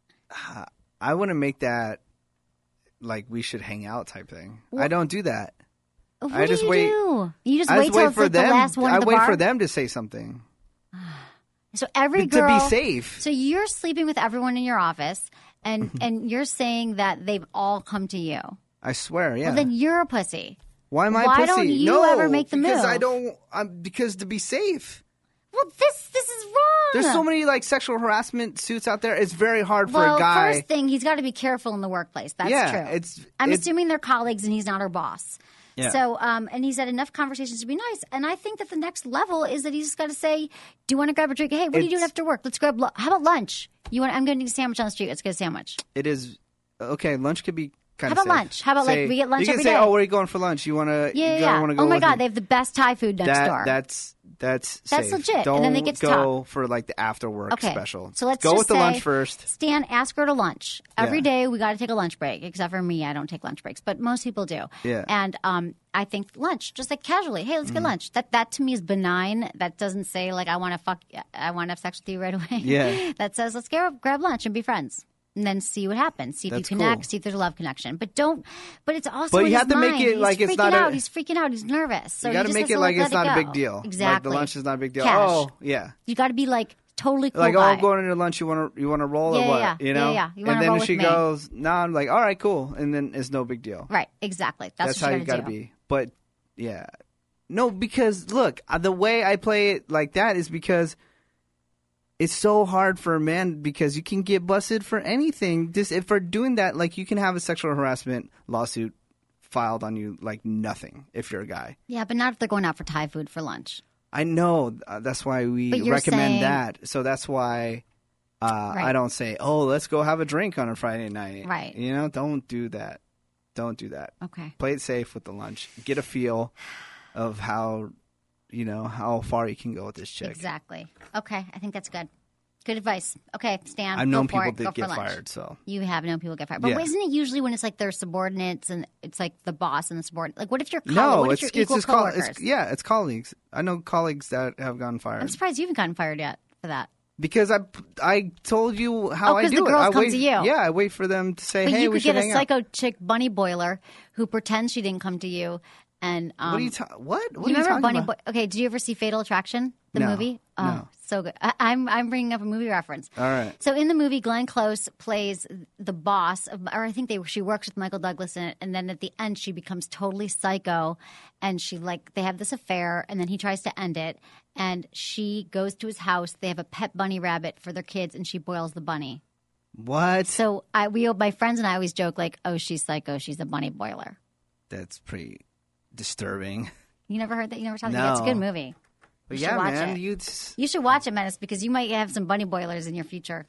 I wouldn't make that like we should hang out type thing. I don't do that. What I do just you wait- do? You just I wait just till wait it's for like them. the last one I at the wait bar? for them to say something So every to girl be safe. So you're sleeping with everyone in your office, and and you're saying that they've all come to you. I swear. Yeah. Well, then you're a pussy. Why am I why pussy? don't you no, ever make the because move? I don't. I'm because to be safe. Well, this this is wrong. There's so many like sexual harassment suits out there. It's very hard for Well, a guy. first thing, he's got to be careful in the workplace. That's Yeah, true. it's- I'm it's- assuming they're colleagues and he's not her boss. Yeah. So, um, and he's had enough conversations to be nice. And I think that the next level is that he's just got to say, "Do you want to grab a drink? Hey, what are you doing It's- after work? Let's grab. Lu- How about lunch? You want? I'm going to eat a sandwich on the street. Let's get a sandwich. It is okay. Lunch could be kind How of. about lunch? How about, like, we get lunch You can every say, day? "Oh, where are you going for lunch? You want to? Yeah, you yeah. Want to go Oh my with God, me?" they have the best Thai food next that, door. That's that's That's safe. legit. And Don't then they get to go talk. for like the after work Okay. special. So let's go just with the say, lunch first. Stan, ask her to lunch. Every Yeah. day we got to take a lunch break, except for me. I don't take lunch breaks, but most people do. Yeah. And um, I think lunch, just like casually, hey, let's get lunch. That that to me is benign. That doesn't say like I want to fuck, I want to have sex with you right away. Yeah. That says let's grab, grab lunch and be friends. And then see what happens. See if That's you connect. cool. See if there's a love connection. But don't. But it's also. But in you his have to make mind. it He's like it's freaking not a- out. He's freaking out. He's nervous. So You he got to just make has it to, like let it's it not a go. big deal. Exactly. Like the lunch is not a big deal. Cash. Oh, yeah. You got to be like totally cool Like, guy. oh, I'm going to lunch. You want to you want to roll Yeah, or what? yeah, You know? yeah, yeah. You wanna and then roll if with she me. goes, no, I'm like, all right, cool. And then it's no big deal. Right, exactly. That's, That's what how you you got got to to be. But yeah, no, because look, uh, the way I play it like that is because it's so hard for a man because you can get busted for anything. Just if for doing that, like you can have a sexual harassment lawsuit filed on you like nothing if you're a guy. Yeah, but not if they're going out for Thai food for lunch. I know. Uh, that's why we recommend saying, that. So that's why uh, right. I don't say, oh, let's go have a drink on a Friday night. Right. You know, don't do that. Don't do that. Okay. Play it safe with the lunch. Get a feel of how, you know, how far you can go with this chick. Exactly. Okay. I think that's good. Good advice. Okay, Stan. I've known people it. that get fired, so. You have known people get fired. But yeah. isn't it usually when it's like their subordinates and it's like the boss and the subordinate? Like, what if you're co- No, what it's, if you're it's equal just call, coworkers? it's, yeah, it's colleagues. I know colleagues that have gotten fired. I'm surprised you haven't gotten fired yet for that. Because I, I told you how oh, I do the girls it. I come wait, to you. Yeah, I wait for them to say, but hey, you we could should get a hang psycho out. chick bunny boiler who pretends she didn't come to you. And um, what are you ta- What? What you are you remember talking Bunny about? Boy- okay, did you ever see Fatal Attraction, the No, movie? Oh, no. so good. I- I'm I'm bringing up a movie reference. All right. So in the movie, Glenn Close plays the boss, of, or I think they she works with Michael Douglas in it, and then at the end she becomes totally psycho, and she like they have this affair, and then he tries to end it, and she goes to his house. They have a pet bunny rabbit for their kids, and she boils the bunny. What? So I we my friends and I always joke like, oh, she's psycho, she's a bunny boiler. That's pretty disturbing. You never heard that? You never saw that? No. It's a good movie. But You yeah, should watch man, it. you You should watch it, Menace, because you might have some bunny boilers in your future.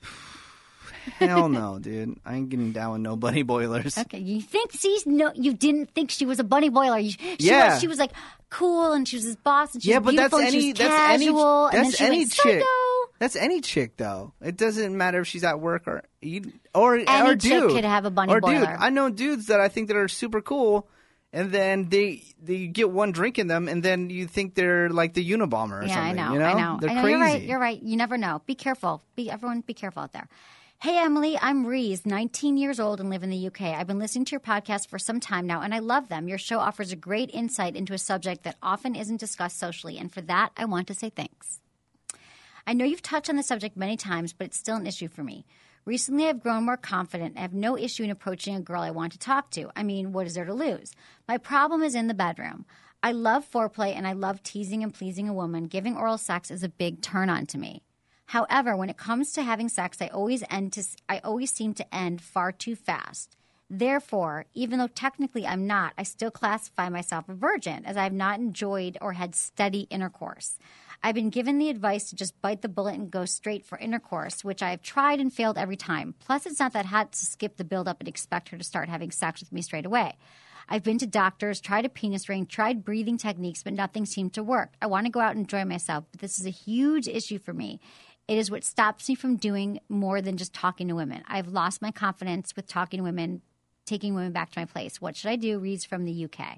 hell no, dude. I ain't getting down with no bunny boilers. Okay, you think? See, no, you didn't think she was a bunny boiler. You, she Yeah. was. She was like cool, and she was his boss, and she Yeah, was but that's beautiful, and she any was that's any casual, and then that's she any went chick. psycho. That's any chick though. It doesn't matter if she's at work or you, or Any or chick dude could have a bunny or dude. boiler. I know dudes that I think that are super cool, and then they they get one drink in them, and then you think they're like the Unabomber or Yeah, I something. know. You know, I know. They're I know. crazy. You're right. You're right. You never know. Be careful. Be everyone. Be careful out there. Hey, Emily, I'm Reese, nineteen years old and live in the U K. I've been listening to your podcast for some time now, and I love them. Your show offers a great insight into a subject that often isn't discussed socially, and for that, I want to say thanks. I know you've touched on the subject many times, but it's still an issue for me. Recently, I've grown more confident and have no issue in approaching a girl I want to talk to. I mean, what is there to lose? My problem is in the bedroom. I love foreplay, and I love teasing and pleasing a woman. Giving oral sex is a big turn-on to me. However, when it comes to having sex, I always end to I always seem to end far too fast. Therefore, even though technically I'm not, I still classify myself a virgin, as I have not enjoyed or had steady intercourse. I've been given the advice to just bite the bullet and go straight for intercourse, which I have tried and failed every time. Plus, it's not that hard to skip the build-up and expect her to start having sex with me straight away. I've been to doctors, tried a penis ring, tried breathing techniques, but nothing seemed to work. I want to go out and enjoy myself, but this is a huge issue for me. It is what stops me from doing more than just talking to women. I've lost my confidence with talking to women, taking women back to my place. What should I do? Reads from the U K.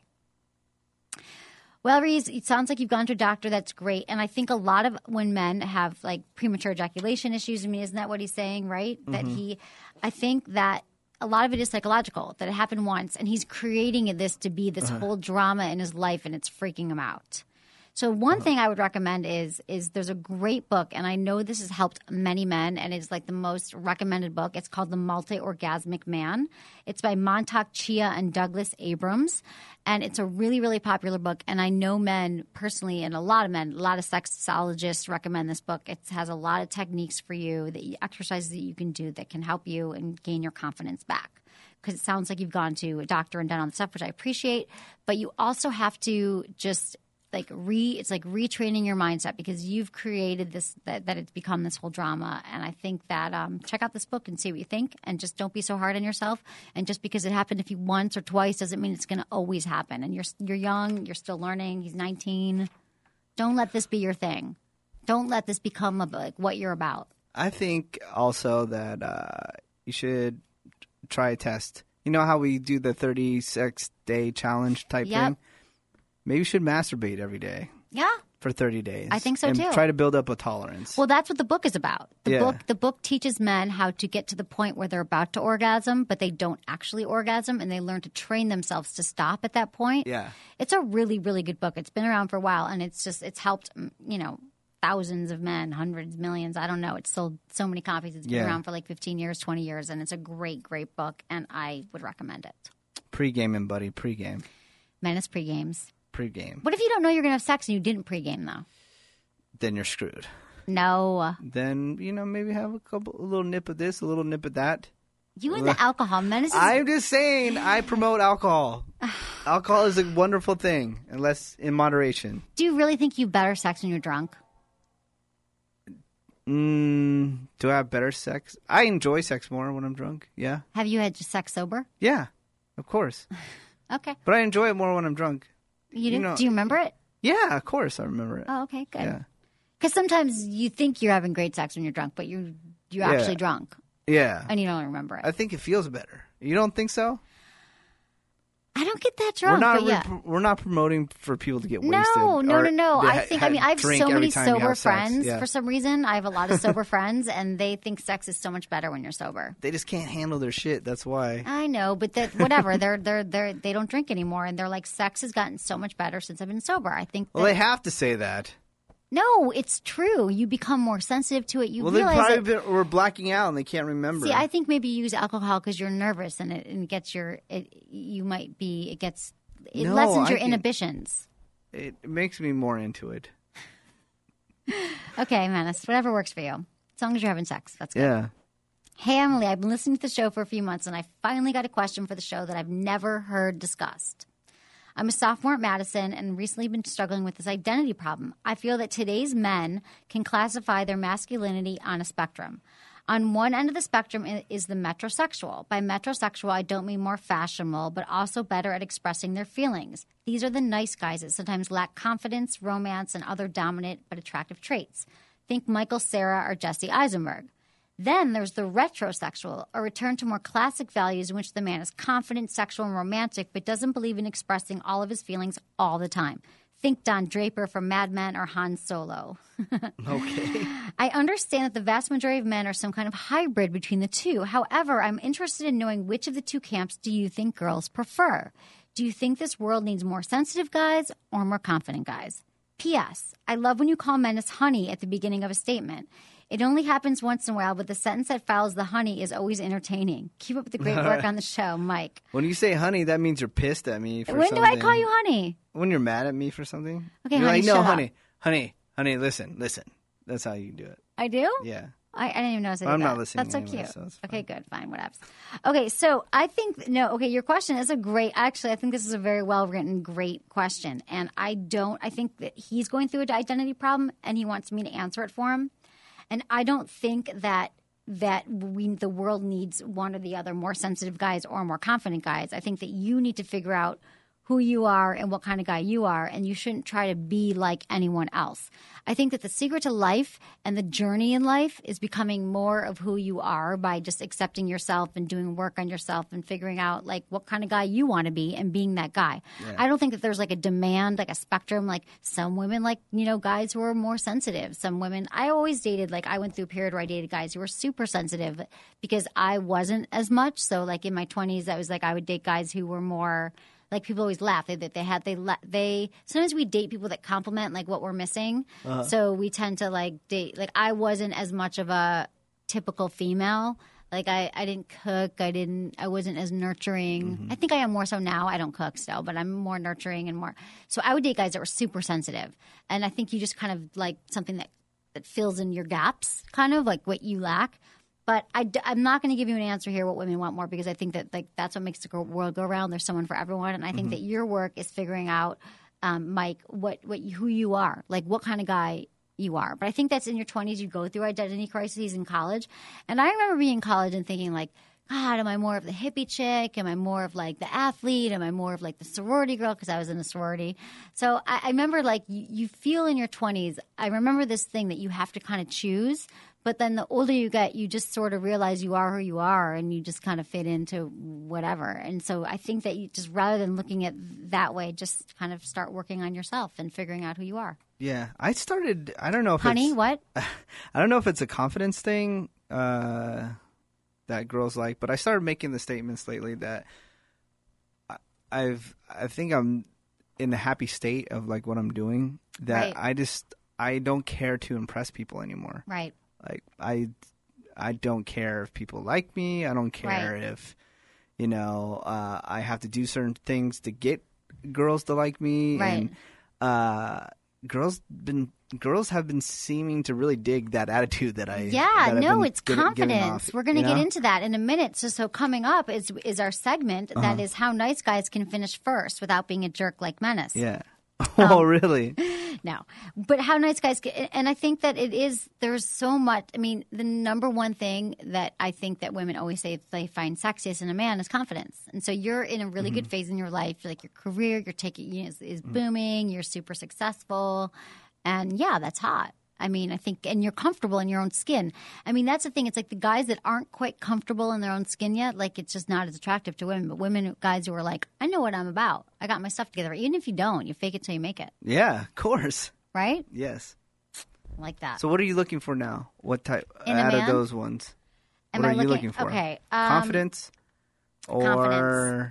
Well, Reese, it sounds like you've gone to a doctor. That's great. And I think a lot of when men have like premature ejaculation issues, I mean, isn't that what he's saying, right? Mm-hmm. That he, I think that a lot of it is psychological, that it happened once and he's creating this to be this uh-huh. whole drama in his life and it's freaking him out. So one thing I would recommend is is there's a great book, and I know this has helped many men, and it's like the most recommended book. It's called The Multi-Orgasmic Man. It's by Montauk Chia and Douglas Abrams, and it's a really, really popular book. And I know men personally, and a lot of men, a lot of sexologists recommend this book. It has a lot of techniques for you, that you, exercises that you can do that can help you and gain your confidence back. Because it sounds like you've gone to a doctor and done all the stuff, which I appreciate. But you also have to just – like re it's like retraining your mindset, because you've created this that, that it's become this whole drama. And I think that um, check out this book and see what you think, and just don't be so hard on yourself. And just because it happened if you once or twice doesn't mean it's going to always happen. And you're you're young, you're still learning. He's nineteen. Don't let this be your thing. Don't let this become a, like what you're about. I think also that uh, you should try a test. You know how we do the thirty-six day challenge type yep. thing? Maybe you should masturbate every day. Yeah. For thirty days. I think so, and too. Try to build up a tolerance. Well, that's what the book is about. The yeah. book the book teaches men how to get to the point where they're about to orgasm, but they don't actually orgasm, and they learn to train themselves to stop at that point. Yeah. It's a really, really good book. It's been around for a while, and it's just it's helped, you know, thousands of men, hundreds, millions. I don't know. It's sold so many copies. It's been yeah. around for like fifteen years, twenty years, and it's a great, great book, and I would recommend it. Pre-gaming, buddy. Pre-game. Menace pre-games. Pre-game. What if you don't know you're going to have sex and you didn't pre-game, though? Then you're screwed. No. then, you know, maybe have a couple, a little nip of this, a little nip of that. You and the alcohol menace. I'm just saying, I promote alcohol. Alcohol is a wonderful thing, unless in moderation. Do you really think you have better sex when you're drunk? Mm, do I have better sex? I enjoy sex more when I'm drunk. Yeah. Have you had sex sober? Yeah, of course. Okay. But I enjoy it more when I'm drunk. You do? You know, do you remember it? Yeah, of course I remember it. Oh, okay, good. Yeah. Because sometimes you think you're having great sex when you're drunk, but you're, you're Yeah. actually drunk. Yeah. And you don't remember it. I think it feels better. You don't think so? I don't get that drunk, we're not but yeah. re- we're not promoting for people to get No, wasted. no, no, or no. to I ha- think, ha- I mean, I have drink so every many time you sober have sex. friends. Yeah. For some reason, I have a lot of sober friends, and they think sex is so much better when you're sober. They just can't handle their shit. That's why. I know, but that whatever. they're they're they're they don't drink anymore, and they're like, sex has gotten so much better since I've been sober. I think. That, Well, they have to say that. no, it's true. You become more sensitive to it. You Well, they realize probably that, been, were blacking out and they can't remember. See, I think maybe you use alcohol because you're nervous, and it and it gets your. It, you might be. It gets. It No, lessens I your can- inhibitions. It makes me more into it. Okay, Menace, whatever works for you. As long as you're having sex, that's good. Yeah. Hey, Emily, I've been listening to the show for a few months, and I finally got a question for the show that I've never heard discussed. I'm a sophomore at Madison and recently been struggling with this identity problem. I feel that today's men can classify their masculinity on a spectrum. On one end of the spectrum is the metrosexual. By metrosexual, I don't mean more fashionable, but also better at expressing their feelings. These are the nice guys that sometimes lack confidence, romance, and other dominant but attractive traits. Think Michael Cera or Jesse Eisenberg. Then there's the retrosexual, a return to more classic values in which the man is confident, sexual, and romantic, but doesn't believe in expressing all of his feelings all the time. Think Don Draper from Mad Men or Han Solo. Okay. I understand that the vast majority of men are some kind of hybrid between the two. However, I'm interested in knowing which of the two camps do you think girls prefer? Do you think this world needs more sensitive guys or more confident guys? P S. I love when you call Menace honey at the beginning of a statement. It only happens once in a while, but the sentence that follows the honey is always entertaining. Keep up the great work on the show, Mike. When you say honey, that means you're pissed at me for When something. do I call you honey? When you're mad at me for something. Okay, you're honey, like, no, shut up." honey, honey, honey, listen, listen. That's how you do it. I do? Yeah. I, I didn't even notice I did I'm that. not listening That's so anyway, cute. so it's Okay, good. Fine. Whatever. Okay, so I think, no, okay, your question is a great, actually, I think this is a very well-written, great question. And I don't, I think that he's going through an identity problem and he wants me to answer it for him. And I don't think that that we the world needs one or the other, more sensitive guys or more confident guys. I think that you need to figure out who you are and what kind of guy you are, and you shouldn't try to be like anyone else. I think that the secret to life and the journey in life is becoming more of who you are by just accepting yourself and doing work on yourself and figuring out like what kind of guy you want to be and being that guy. Yeah. I don't think that there's like a demand, like a spectrum. Like some women like, you know, guys who are more sensitive. Some women, I always dated, like I went through a period where I dated guys who were super sensitive because I wasn't as much. So like in my twenties, I was like I would date guys who were more – like people always laugh that they, they had they they sometimes we date people that compliment like what we're missing. Uh-huh. So we tend to like date like I wasn't as much of a typical female. Like I, I didn't cook. I didn't. I wasn't as nurturing. Mm-hmm. I think I am more so now. I don't cook still, but I'm more nurturing and more. So I would date guys that were super sensitive, and I think you just kind of like something that that fills in your gaps, kind of like what you lack. But I, am not going to give you an answer here what women want more because I think that like that's what makes the world go around. There's someone for everyone, and I think Mm-hmm. that your work is figuring out, um, Mike, what what you, who you are, like what kind of guy you are. But I think that's in your twenties. You go through identity crises in college, and I remember being in college and thinking like, God, am I more of the hippie chick? Am I more of like the athlete? Am I more of like the sorority girl? Because I was in a sorority. So I, I remember like you, you feel in your twenties. I remember this thing that you have to kind of choose. But then the older you get, you just sort of realize you are who you are and you just kind of fit into whatever. And so I think that you just rather than looking at that way, just kind of start working on yourself and figuring out who you are. Yeah. I started, I don't know if Honey, it's, what? I don't know if it's a confidence thing uh, that girls like, but I started making the statements lately that I- I've, I think I'm in a happy state of like what I'm doing, that Right. I just, I don't care to impress people anymore. Right. Like I, I don't care if people like me. I don't care Right. if, you know, uh, I have to do certain things to get girls to like me. Right. And uh, girls been girls have been seeming to really dig that attitude that I yeah that no been it's get, confidence. We're going to you get know? into that in a minute. So so coming up is is our segment uh-huh. that is how nice guys can finish first without being a jerk like Menace. Yeah. Oh, um, really? No. But how nice guys can, and I think that it is, there's so much, I mean, the number one thing that I think that women always say they find sexiest in a man is confidence. And so you're in a really mm-hmm. good phase in your life. Like your career, you're taking, you know, is, is mm-hmm. booming, you're super successful. And yeah, that's hot. I mean, I think, and you're comfortable in your own skin. I mean, that's the thing. It's like the guys that aren't quite comfortable in their own skin yet, like it's just not as attractive to women. But women, guys who are like, I know what I'm about. I got my stuff together. Even if you don't, you fake it till you make it. Yeah, of course. Right? Yes. Like that. So what are you looking for now? What type in out of those ones? Am what I are looking, you looking for? Okay. Um, confidence or confidence.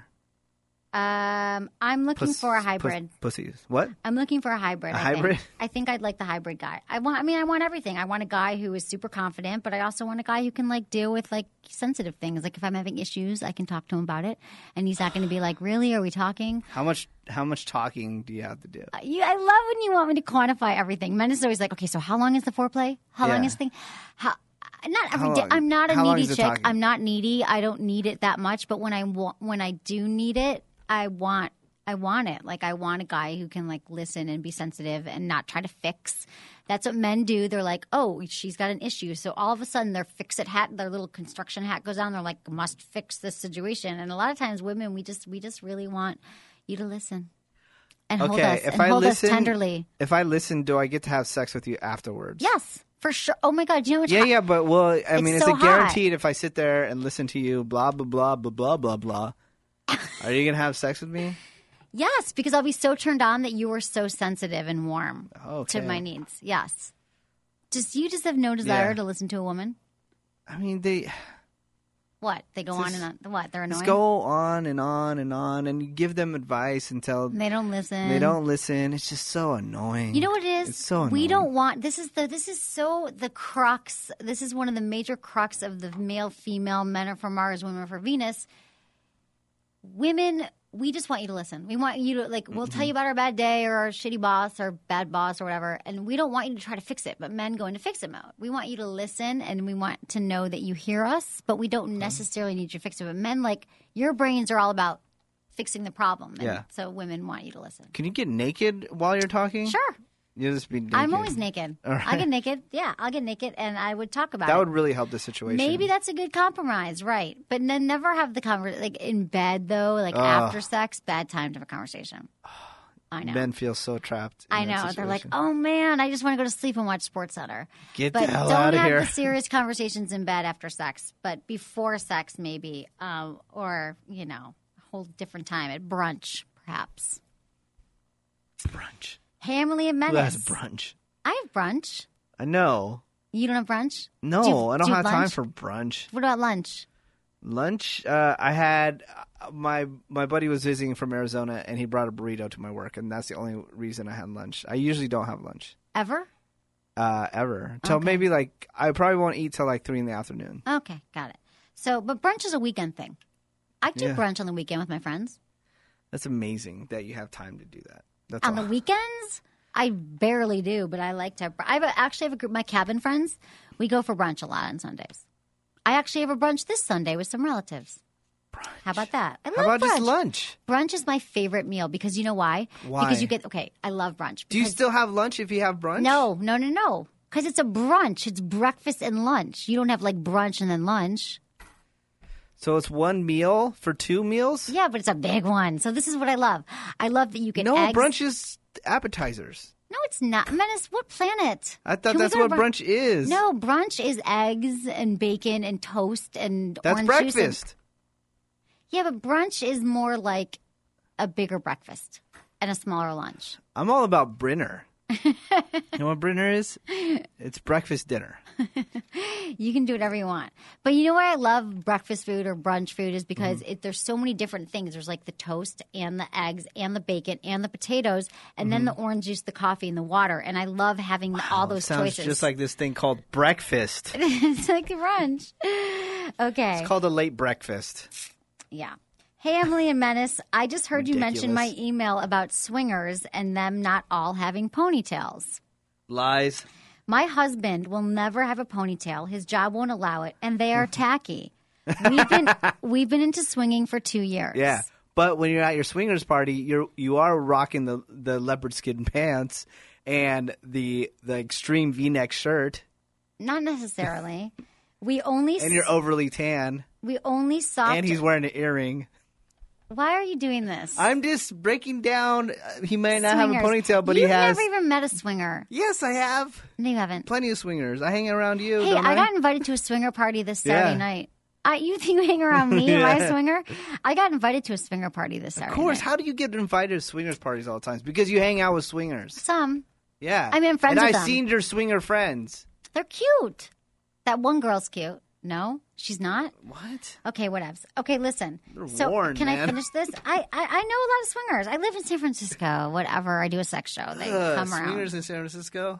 Um, I'm looking Puss, for a hybrid. Puss, pussies. What? I'm looking for a hybrid. A I hybrid? Think. I think I'd like the hybrid guy. I want. I mean, I want everything. I want a guy who is super confident, but I also want a guy who can like deal with like sensitive things. Like if I'm having issues, I can talk to him about it, and he's not going to be like, "Really? Are we talking?" How much? How much talking do you have to do? Uh, you, I love when you want me to quantify everything. Men is always like, "Okay, so how long is the foreplay? How yeah. long is the thing? How?" Not every how day. Long, I'm not a needy chick. Talking? I'm not needy. I don't need it that much. But when I wa- when I do need it, I want. I want it. Like, I want a guy who can, like, listen and be sensitive and not try to fix. That's what men do. They're like, oh, she's got an issue. So all of a sudden, their fix-it hat, their little construction hat goes on. They're like, must fix this situation. And a lot of times, women, we just we just really want you to listen and hold okay, us if and I hold listen, us tenderly. If I listen, do I get to have sex with you afterwards? Yes, for sure. Oh, my God. Do you know what Yeah, hot? yeah, but, well, I it's mean, so is it guaranteed hot. If I sit there and listen to you, blah, blah, blah, blah, blah, blah, blah, are you going to have sex with me? Yes, because I'll be so turned on that you were so sensitive and warm okay. to my needs. Yes. Just you just have no desire yeah. to listen to a woman? I mean, they... What? They go just, on and on? What? They're annoying? Just go on and on and on, and you give them advice until... They don't listen. They don't listen. It's just so annoying. You know what it is? It's so annoying. We don't want... This is the. This is so the crux. This is one of the major crux of the male-female, men are for Mars, women are for Venus. Women... We just want you to listen. We want you to, like, we'll mm-hmm. tell you about our bad day or our shitty boss or bad boss or whatever, and we don't want you to try to fix it, but men go into fix it mode. We want you to listen, and we want to know that you hear us, but we don't necessarily need you to fix it. But men, like, your brains are all about fixing the problem. And yeah. so women want you to listen. Can you get naked while you're talking? Sure. You'll just be naked. I'm always naked. All right. I get naked. Yeah, I'll get naked, and I would talk about that it. That would really help the situation. Maybe that's a good compromise, right? But then never have the conversation. Like in bed, though, like Ugh. after sex, bad time to have a conversation. I know. Men feel so trapped. In I know. They're like, oh, man, I just want to go to sleep and watch SportsCenter. Get but the hell out of here. Don't have the serious conversations in bed after sex, but before sex, maybe, um, or, you know, a whole different time at brunch, perhaps. Brunch. Hey, Emily and Menace. Who has brunch? I have brunch. I know. You don't have brunch? No, do you, I don't do have lunch? time for brunch. What about lunch? Lunch, uh, I had uh, my my buddy was visiting from Arizona, and he brought a burrito to my work, and that's the only reason I had lunch. I usually don't have lunch. Ever? Uh, ever. Till okay. maybe like, I probably won't eat till like three in the afternoon. Okay, got it. So, but brunch is a weekend thing. I do yeah. brunch on the weekend with my friends. That's amazing that you have time to do that. That's on all. the weekends? I barely do, but I like to. I have a, actually have a group, my cabin friends. We go for brunch a lot on Sundays. I actually have a brunch this Sunday with some relatives. Brunch. How about that? I love How about brunch. just lunch? Brunch is my favorite meal because you know why? Why? Because you get, okay, I love brunch. Do you still have lunch if you have brunch? No, no, no, no. Because it's a brunch. It's breakfast and lunch. You don't have like brunch and then lunch. So it's one meal for two meals? Yeah, but it's a big one. So this is what I love. I love that you get no, eggs. No, brunch is appetizers. No, it's not. Menace, what planet? I thought Can that's what brunch is. No, brunch is eggs and bacon and toast and that's orange breakfast. juice. And... Yeah, but brunch is more like a bigger breakfast and a smaller lunch. I'm all about Brinner. You know what Brinner is? It's breakfast dinner. You can do whatever you want. But you know why I love breakfast food or brunch food is because mm-hmm. it, there's so many different things. There's like the toast and the eggs and the bacon and the potatoes and mm-hmm. then the orange juice, the coffee, and the water. And I love having wow, all those sounds choices. Just like this thing called breakfast. It's like a brunch. Okay. It's called a late breakfast. Yeah. Hey, Emily and Menace. I just heard you mention my Ridiculous. email about swingers and them not all having ponytails. Lies. My husband will never have a ponytail. His job won't allow it, and they are tacky. We've been we've been into swinging for two years. Yeah. But when you're at your swingers party, you're you are rocking the, the leopard skin pants and the the extreme V-neck shirt, Not necessarily. We only and you're overly tan, we only soft. and he's wearing an earring. Why are you doing this? I'm just breaking down. uh, He may not have a Swingers. ponytail, but You've he has. never even met a swinger. Yes, I have. No, you haven't. Plenty of swingers. I hang around you. Hey, don't I I got invited to a swinger party this Saturday Yeah. night. I, you think you hang around me? Am I a Yeah. swinger? I got invited to a swinger party this Saturday Of course. night. How do you get invited to swingers parties all the time? Because you hang out with swingers. Some. Yeah. I mean, I'm friends and with I've them. seen your swinger friends. They're cute. That one girl's cute. No, she's not. What? Okay, whatevs. Okay, listen. They're so worn, can I man. finish this? I, I I know a lot of swingers. I live in San Francisco. Whatever. I do a sex show. They Ugh, come around. swingers in San Francisco?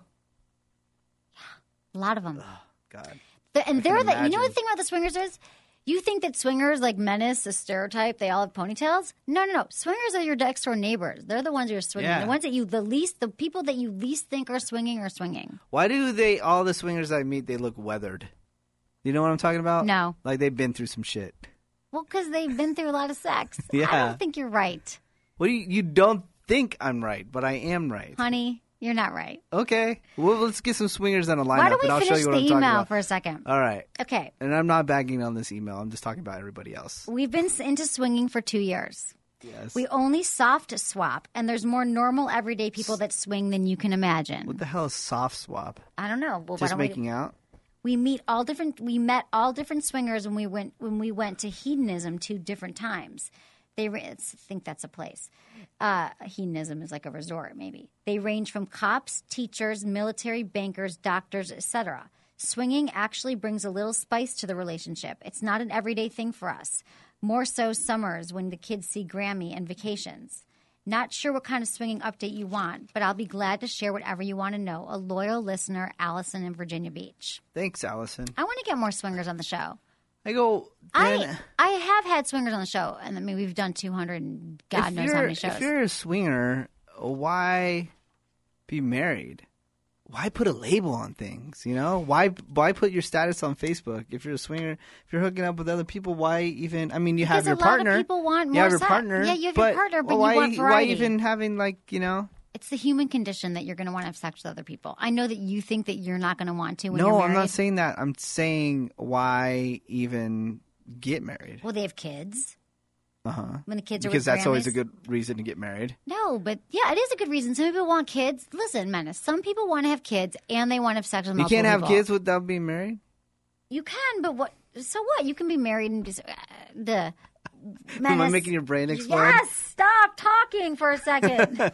A lot of them. God. The, and I they're can the. You know imagine. the thing about the swingers is, you think that swingers like Menace, a stereotype. They all have ponytails. No, no, no. Swingers are your next door neighbors. They're the ones who are swinging. Yeah. The ones that you the least, the people that you least think are swinging are swinging. Why do they, all the swingers I meet, they look weathered? You know what I'm talking about? No. Like they've been through some shit. Well, because they've been through a lot of sex. I Yeah. don't think you're right, Well, you, you don't think I'm right, but I am right. honey. You're not right. Okay. Well, let's get some swingers on a lineup, Why don't we and I'll show finish you what the I'm talking email about. for a second? All right. Okay. And I'm not bagging on this email. I'm just talking about everybody else. We've been into swinging for two years. Yes. We only soft swap, and there's more normal everyday people that swing than you can imagine. What the hell is soft swap? I don't know. Well, why Just don't making we, out? we meet all different. We met all different swingers when we went when we went to hedonism two different times. They ra- I think that's a place. Uh, hedonism is like a resort, maybe. They range from cops, teachers, military, bankers, doctors, et cetera. Swinging actually brings a little spice to the relationship. It's not an everyday thing for us. More so summers when the kids see Grammy and vacations. Not sure what kind of swinging update you want, but I'll be glad to share whatever you want to know. A loyal listener, Allison in Virginia Beach. Thanks, Allison. I want to get more swingers on the show. I go, then, I I have had swingers on the show, and I mean we've done two hundred and God if knows you're, how many shows. If you're a swinger, why be married? Why put a label on things? You know, why why put your status on Facebook? If you're a swinger, if you're hooking up with other people, why even? I mean, you have Because your a lot of partner. people want you more have your sex. partner. Yeah, you have but, your partner, but well, you why, want why variety. even having like you know? It's the human condition that you're going to want to have sex with other people. I know that you think that you're not going to want to when No, you're I'm married. not saying that. I'm saying why even get married? Well, they have kids. Uh huh. When the kids are Because with that's always a Grammys. good reason to get married. No, but yeah, it is a good reason. Some people want kids. Listen, Menace, some people want to have kids and they want to have sex with You multiple can't have people. kids without being married. You can, but what? So what? You can be married and just uh, the. Am I Menace- making your brain explode? Yes. Stop talking for a second.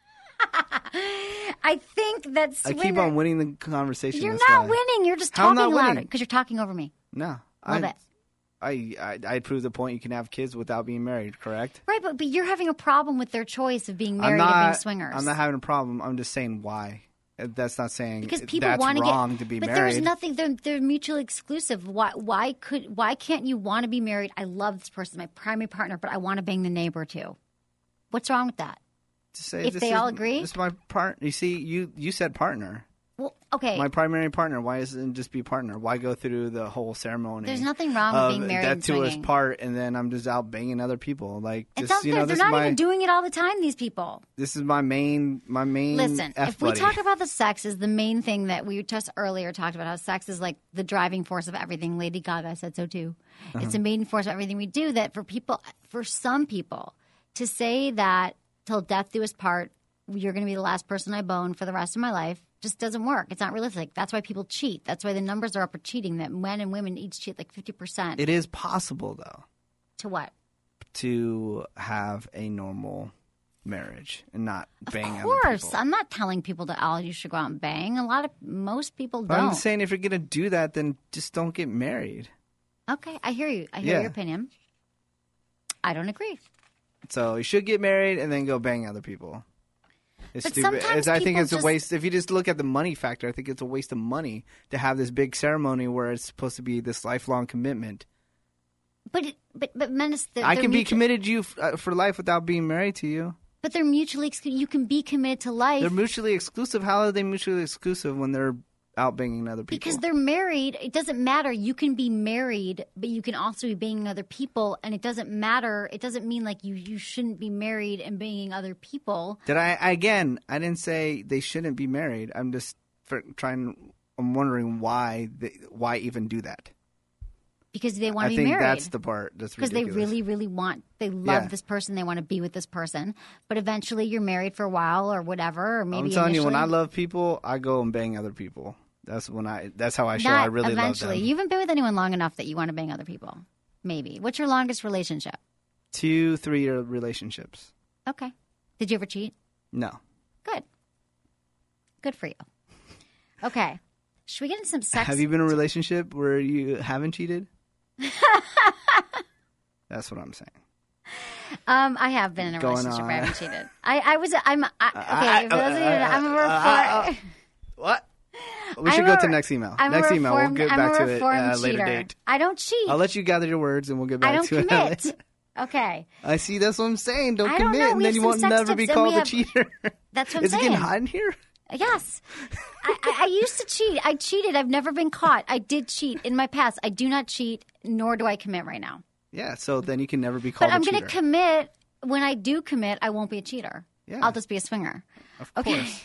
I think that I swinger, keep on winning the conversation. You're that's not why. winning. You're just How I'm talking not louder winning? because you're talking over me. No, Love I, it. I, I, I proved the point. You can have kids without being married. Correct. Right, but, but you're having a problem with their choice of being I'm married not. and being swingers. I'm not having a problem. I'm just saying why. Uh, That's not saying because people that's want to wrong get, to be but married. there's nothing. They're they're mutually exclusive. Why why could why can't you want to be married? I love this person, my primary partner, but I want to bang the neighbor too. What's wrong with that? To say, if this they is- all agree? this is my part. You see, you you said partner. Well, okay. My primary partner. Why isn't it just be partner? Why go through the whole ceremony? There's nothing wrong with of being married that and to us swinging. part, and then I'm just out banging other people. Like, It just sounds you good. know, They're this is not my even doing it all the time. These people. this is my main my main. Listen, F if we buddy. talk about the sex is the main thing that we just earlier talked about, how sex is like the driving force of everything. Lady Gaga said so too. Uh-huh. It's the main force of everything we do. That for people, for some people, to say that till death do us part, you're going to be the last person I bone for the rest of my life, just doesn't work. It's not realistic. That's why people cheat. That's why the numbers are up for cheating. That men and women each cheat like fifty percent. It is possible though To what? to have a normal marriage and not bang Of other course, people. I'm not telling people that all you should go out and bang. A lot of most people But don't. I'm just saying if you're gonna do that, then just don't get married. Okay, I hear you. I hear Yeah. your opinion. I don't agree. So you should get married and then go bang other people. It's But stupid. sometimes It's, I think people it's a just- waste. If you just look at the money factor, I think it's a waste of money to have this big ceremony where it's supposed to be this lifelong commitment. But it, but but Menace, they're, I they're can be mutual, committed to you f- uh, for life without being married to you. But they're mutually exclusive. You can be committed to life. They're mutually exclusive. How are they mutually exclusive when they're out banging other people? Because they're married. It doesn't matter. You can be married, but you can also be banging other people, and it doesn't matter. It doesn't mean like you, you shouldn't be married and banging other people. Did I again? I didn't say they shouldn't be married. I'm just for, trying. I'm wondering why they, why even do that. Because they want I to be think married. that's the part that's Because they ridiculous. really, really want, they love Yeah. this person. They want to be with this person. But eventually you're married for a while or whatever. Or maybe I'm telling you, when I initially- love people, I go and bang other people. That's when I. That's how I show Not I really eventually. love them. You haven't been with anyone long enough that you want to bang other people. Maybe. What's your longest relationship? Two, three year relationships. Okay. Did you ever cheat? No. Good. Good for you. Okay. Should we get into some sex? Have you been in a relationship where you haven't cheated? That's what I'm saying. Um, I have been in a Going relationship where I on. haven't cheated. I, I was, I'm, I, okay, I- for those of you who don't- I'm a uh, reform. uh, What? We should I'm go a- to the next email. I'm next a email. We'll reformed- get I'm back a to it reformed at a later cheater. date. I don't cheat. I'll let you gather your words and we'll get back I don't to it. commit. Okay. I see. That's what I'm saying. Don't I don't commit, know. and We then have you some won't sex never be tips, and we called a have- cheater. That's what I'm Is it saying. getting hot in here? Yes. I, I, I used to cheat. I cheated. I've never been caught. I did cheat in my past. I do not cheat, nor do I commit right now. Yeah. So then you can never be called But I'm a going cheater. to commit. When I do commit, I won't be a cheater. Yeah. I'll just be a swinger. Of Okay. course.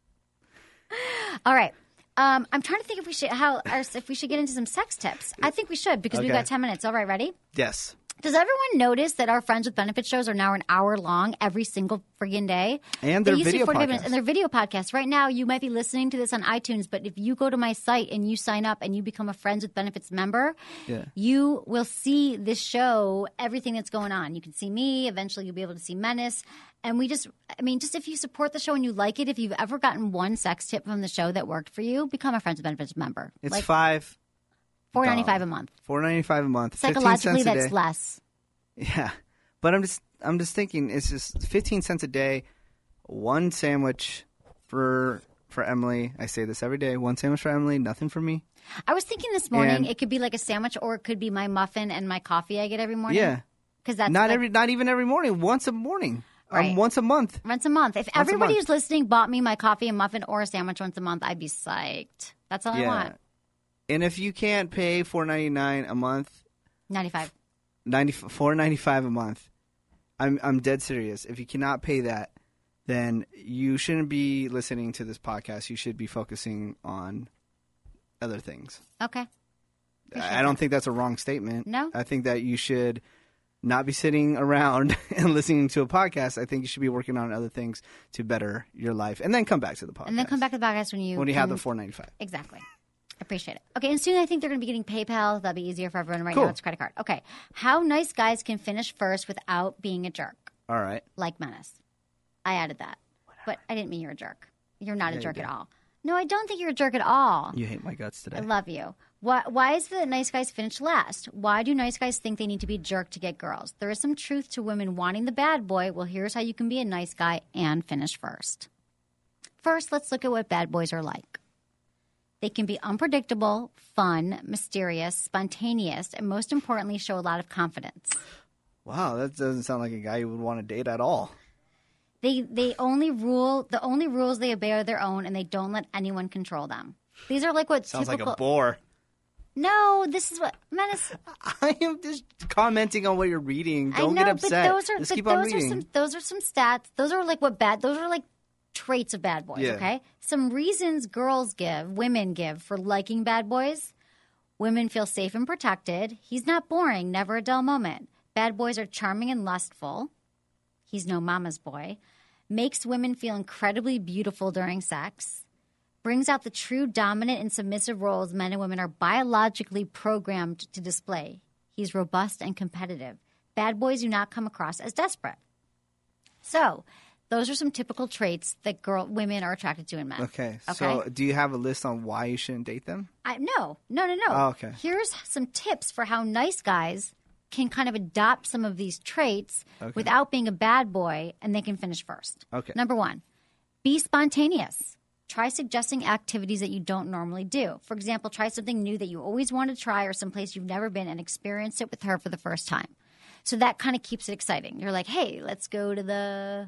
All right. Um, I'm trying to think if we should how or if we should get into some sex tips. I think we should because we've Okay. got ten minutes. All right, ready? Yes. Does everyone notice that our Friends with Benefits shows are now an hour long every single friggin' day? And They they're used to be video forty-five minutes, podcasts. and they're video podcasts. Right now, you might be listening to this on iTunes, but if you go to my site and you sign up and you become a Friends with Benefits member, Yeah. you will see this show, everything that's going on. You can see me. Eventually, you'll be able to see Menace. And we just, I mean, just if you support the show and you like it, if you've ever gotten one sex tip from the show that worked for you, become a Friends with Benefits member. It's like five. four ninety-five a month. Four ninety five a month. Psychologically, fifteen cents a that's day. less. Yeah, but I'm just I'm just thinking it's just fifteen cents a day, one sandwich for for Emily. I say this every day. One sandwich for Emily, nothing for me. I was thinking this morning And- it could be like a sandwich, or it could be my muffin and my coffee I get every morning. Yeah, because that's not like every not even every morning. Once a morning. Right. Um, once a month. once a month. If a everybody month. who's listening bought me my coffee and muffin or a sandwich once a month, I'd be psyched. That's all I Yeah. want. And if you can't pay four ninety nine a month, ninety-five. ninety four ninety five a month, I'm I'm dead serious. If you cannot pay that, then you shouldn't be listening to this podcast. You should be focusing on other things. Okay. Appreciate I don't that. think that's a wrong statement. No? I think that you should not be sitting around and listening to a podcast. I think you should be working on other things to better your life, and then come back to the podcast. And then come back to the podcast when you when you have can- the four ninety five. Exactly. Appreciate it. Okay, and soon I think they're going to be getting PayPal. That'll be easier for everyone. Right Cool. now it's credit card. Okay. How nice guys can finish first without being a jerk, All right. like Menace. I added that, but I didn't mean you're a jerk. You're not Yeah, a you jerk did. at all. No, I don't think you're a jerk at all. You hate my guts today. I love you. Why, why is it that nice guys finish last? Why do nice guys think they need to be a jerk to get girls? There is some truth to women wanting the bad boy. Well, here's how you can be a nice guy and finish first. First, let's look at what bad boys are like. They can be unpredictable, fun, mysterious, spontaneous, and most importantly, show a lot of confidence. Wow, that doesn't sound like a guy you would want to date at all. They they only rule the only rules they obey are their own, and they don't let anyone control them. These are like what Sounds typical. like a bore. No, this is what Menace. I am just commenting on what you're reading. Don't I know, get upset. but those are just but keep on those are reading. some those are some stats. Those are like what bad. Those are like traits of bad boys. Yeah. Okay, some reasons girls give, women give for liking bad boys. Women feel safe and protected. He's not boring. Never a dull moment. Bad boys are charming and lustful. He's no mama's boy. Makes women feel incredibly beautiful during sex. Brings out the true dominant and submissive roles men and women are biologically programmed to display. He's robust and competitive. Bad boys do not come across as desperate. So, those are some typical traits that girl women are attracted to in men. Okay, Okay. so do you have a list on why you shouldn't date them? I, no, no, no, no. Oh, okay. Here's some tips for how nice guys can kind of adopt some of these traits Okay. without being a bad boy, and they can finish first. Okay. Number one, be spontaneous. Try suggesting activities that you don't normally do. For example, try something new that you always want to try or someplace you've never been and experience it with her for the first time. So that kind of keeps it exciting. You're like, hey, let's go to the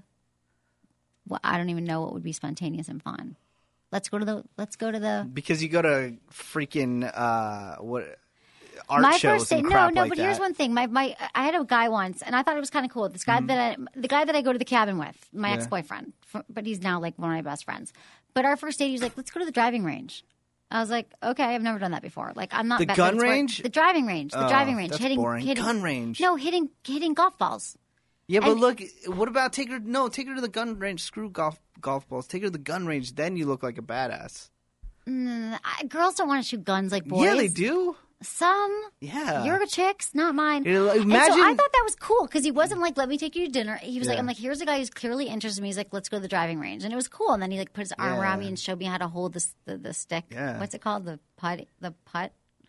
– well, I don't even know what would be spontaneous and fun. Let's go to the – let's go to the – Because you go to freaking uh, – what – art my shows first date, and no, crap no. like but that. here's one thing. My, my, I had a guy once, and I thought it was kind of cool. This guy mm-hmm. that I, the guy that I go to the cabin with, my yeah. ex-boyfriend, but he's now like one of my best friends. But our first date, he was like, "Let's go to the driving range." I was like, "Okay, I've never done that before. Like, I'm not the that, gun range, the driving range, the oh, driving range, that's hitting, boring. hitting gun range. No, hitting, hitting golf balls. Yeah, but and, look, what about take her? No, take her to the gun range. Screw golf golf balls. Take her to the gun range. Then you look like a badass. Mm, I, girls don't want to shoot guns like boys. Yeah, they do. Some. Yeah. Your chicks, not mine. Like, imagine. And so I thought that was cool because he wasn't like, let me take you to dinner. He was yeah. like, I'm like, here's a guy who's clearly interested in me. He's like, let's go to the driving range. And it was cool. And then he like put his arm yeah. around me and showed me how to hold this, the, the stick. Yeah. What's it called? The putt? The putt?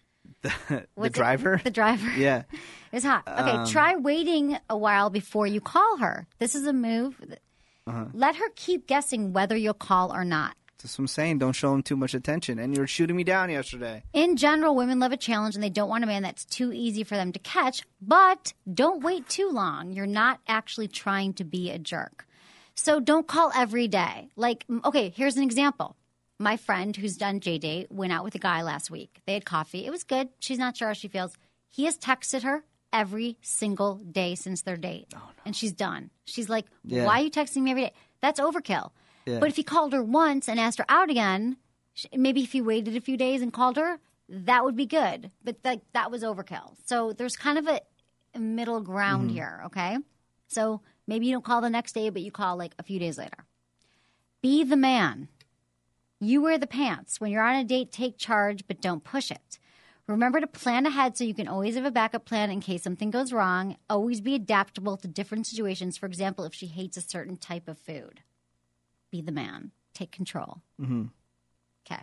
The, the driver? It? The driver. Yeah. It's hot. Okay, um, try waiting a while before you call her. This is a move. Uh-huh. Let her keep guessing whether you'll call or not. That's what I'm saying. Don't show them too much attention. And you were shooting me down yesterday. In general, women love a challenge and they don't want a man that's too easy for them to catch. But don't wait too long. You're not actually trying to be a jerk. So don't call every day. Like, okay, here's an example. My friend who's done J-Date went out with a guy last week. They had coffee. It was good. She's not sure how she feels. He has texted her every single day since their date. Oh, no. And she's done. She's like, yeah. why are you texting me every day? That's overkill. Yeah. But if he called her once and asked her out again, maybe if he waited a few days and called her, that would be good. But like that was overkill. So there's kind of a, a middle ground mm-hmm. here, okay? So maybe you don't call the next day, but you call like a few days later. Be the man. You wear the pants. When you're on a date, take charge, but don't push it. Remember to plan ahead so you can always have a backup plan in case something goes wrong. Always be adaptable to different situations. For example, if she hates a certain type of food. Be the man. Take control. Mm-hmm. Okay.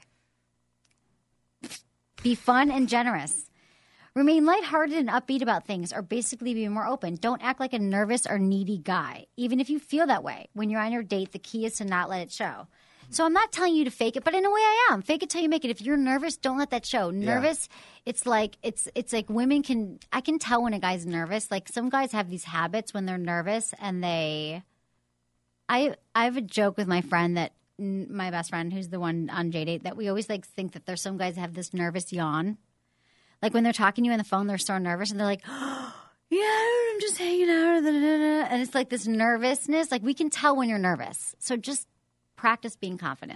Be fun and generous. Remain lighthearted and upbeat about things, or basically be more open. Don't act like a nervous or needy guy, even if you feel that way. When you're on your date, the key is to not let it show. So I'm not telling you to fake it, but in a way I am. Fake it till you make it. If you're nervous, don't let that show. Nervous, yeah. it's like it's it's like women can – I can tell when a guy's nervous. Like some guys have these habits when they're nervous and they – I I have a joke with my friend that my best friend who's the one on J-Date that we always like think that there's some guys that have this nervous yawn. Like when they're talking to you on the phone, they're so nervous and they're like, oh, yeah, I'm just hanging out. And it's like this nervousness. Like we can tell when you're nervous. So just practice being confident.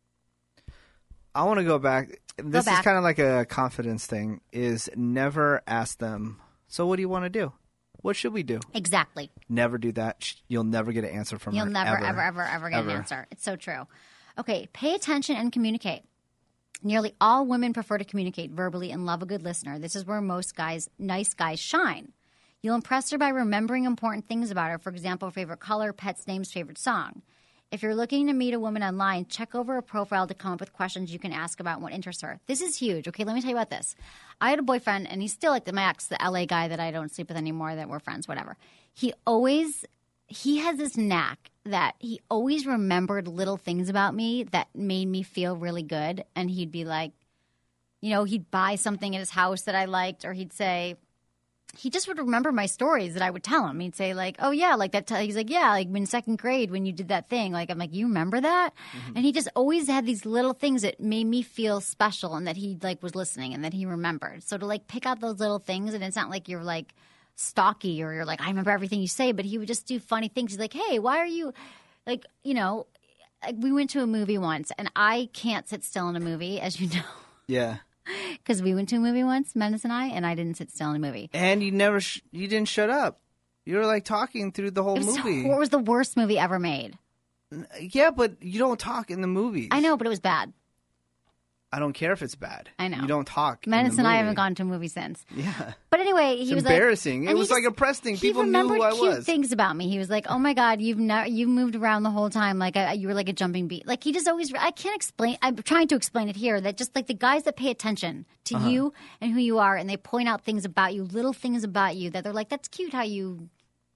I want to go back. This go back. is kind of like a confidence thing is never ask them, so what do you want to do? What should we do? Exactly. Never do that. You'll never get an answer from You'll her. You'll never, ever, ever, ever, ever get ever. an answer. It's so true. Okay, pay attention and communicate. Nearly all women prefer to communicate verbally and love a good listener. This is where most guys, nice guys, shine. You'll impress her by remembering important things about her. For example, favorite color, pets, names, favorite song. If you're looking to meet a woman online, check over her profile to come up with questions you can ask about what interests her. This is huge. Okay, let me tell you about this. I had a boyfriend, and he's still like the, my ex, the L A guy that I don't sleep with anymore, that we're friends, whatever. He always, he has this knack that he always remembered little things about me that made me feel really good. And he'd be like, you know, he'd buy something at his house that I liked, or he'd say, he just would remember my stories that I would tell him. He'd say like, oh yeah, like that. T-. He's like, yeah, like in second grade when you did that thing. Like, I'm like, you remember that? Mm-hmm. And he just always had these little things that made me feel special and that he like was listening and that he remembered. So to like pick out those little things, and it's not like you're like stalky or you're like, I remember everything you say, but he would just do funny things. He's like, hey, why are you like, you know, we went to a movie once and I can't sit still in a movie, as you know. Yeah. Because we went to a movie once, Menace and I, and I didn't sit still in a movie. And you never, sh- you didn't shut up. You were like talking through the whole it was movie. So, it was the worst movie ever made. Yeah, but you don't talk in the movies. I know, but it was bad. I don't care if it's bad. I know. You don't talk. Menace in the and movie. I haven't gone to a movie since. Yeah. But anyway, he it's was embarrassing. like, it was just, like a press thing. People he knew who I remembered cute was. things about me. He was like, "Oh my God, you've ne- you moved around the whole time. Like I, you were like a jumping beat." Like he just always. I can't explain. I'm trying to explain it here. That just like the guys that pay attention to uh-huh. you and who you are, and they point out things about you, little things about you that they're like, "That's cute how you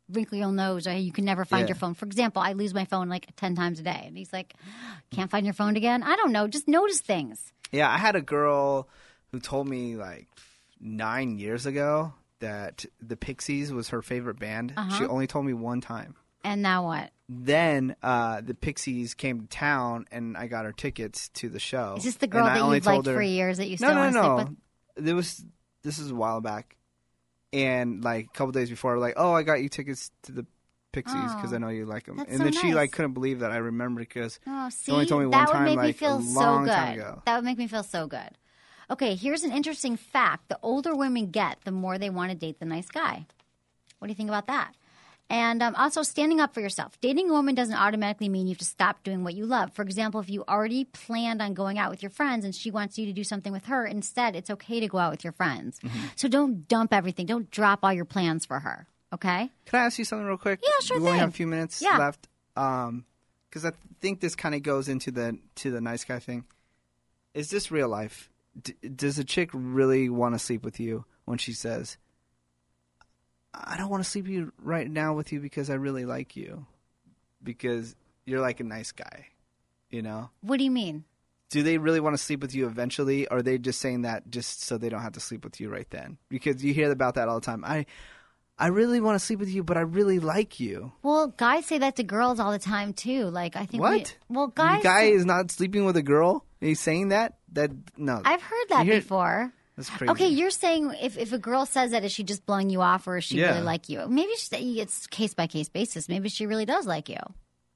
wrinkle your nose or you can never find Yeah. your phone. For example, I lose my phone like ten times a day. And he's like, can't find your phone again? I don't know. Just notice things. Yeah, I had a girl who told me like nine years ago that the Pixies was her favorite band. Uh-huh. She only told me one time. And now what? Then uh, the Pixies came to town, and I got her tickets to the show. Is this the girl And I that only you've liked told her- for years that you No, still no, want to no. sleep with? There was this is a while back, and like a couple days before, like, oh, I got you tickets to the Pixies because Oh, I know you like them. that's And so then she nice. like couldn't believe that I remembered because Oh, see, she only told me one that would time, make me like feel a so long good. time ago. That would make me feel so good. Okay, here's an interesting fact. The older women get, the more they want to date the nice guy. What do you think about that? And um, also, standing up for yourself. Dating a woman doesn't automatically mean you have to stop doing what you love. For example, if you already planned on going out with your friends and she wants you to do something with her, instead, it's okay to go out with your friends. Mm-hmm. So don't dump everything. Don't drop all your plans for her, okay? Can I ask you something real quick? Yeah, sure We only thing. have a few minutes Yeah. left. Um, because I think this kind of goes into the to the nice guy thing. Is this real life? D- does a chick really want to sleep with you when she says, I don't want to sleep you right now with you because I really like you, because you're like a nice guy, you know? What do you mean? Do they really want to sleep with you eventually, or are they just saying that just so they don't have to sleep with you right then? Because you hear about that all the time. I, I really want to sleep with you, but I really like you. Well, guys say that to girls all the time, too. Like, I think What? We, well, guys. The guy is not sleeping with a girl? He's saying that? That no. I've heard that You hear- before. That's crazy. Okay, you're saying if, if a girl says that, is she just blowing you off or is she Yeah. really like you? Maybe she, it's case by case basis. Maybe she really does like you.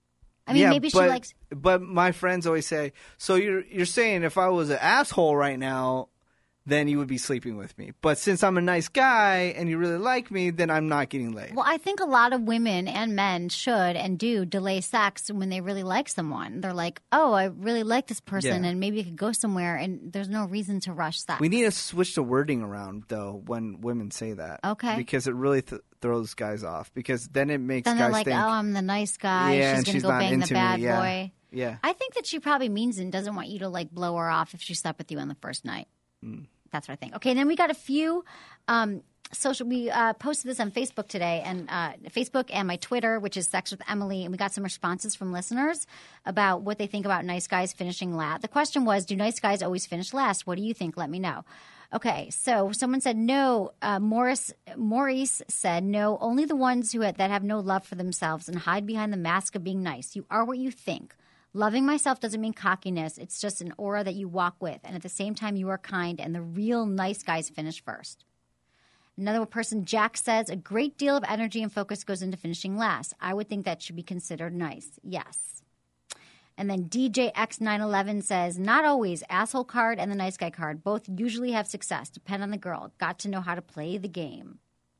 I mean, yeah, maybe but, she likes. But my friends always say, so you're you're saying if I was an asshole right now, then you would be sleeping with me. But since I'm a nice guy and you really like me, then I'm not getting laid. Well, I think a lot of women and men should and do delay sex when they really like someone. They're like, oh, I really like this person Yeah. and maybe we could go somewhere and there's no reason to rush sex. We need to switch the wording around, though, when women say that. Okay. Because it really th- throws guys off. Because then it makes then guys they're like, think, oh, I'm the nice guy. yeah, She's and going she's to go not bang into the bad me. Yeah. boy. Yeah. I think that she probably means it and doesn't want you to like blow her off if she slept with you on the first night. Mm. That's what I think. Okay, and then we got a few um, social. We uh, posted this on Facebook today, and uh, Facebook and my Twitter, which is Sex with Emily, and we got some responses from listeners about what they think about nice guys finishing last. The question was, do nice guys always finish last? What do you think? Let me know. Okay, so someone said no. Uh, Morris Maurice said no. Only the ones who had, that have no love for themselves and hide behind the mask of being nice. You are what you think. Loving myself doesn't mean cockiness. It's just an aura that you walk with. And at the same time, you are kind. And the real nice guys finish first. Another person, Jack, says a great deal of energy and focus goes into finishing last. I would think that should be considered nice. Yes. And then D J X nine eleven says, not always. Asshole card and the nice guy card. Both usually have success. Depend on the girl. Got to know how to play the game.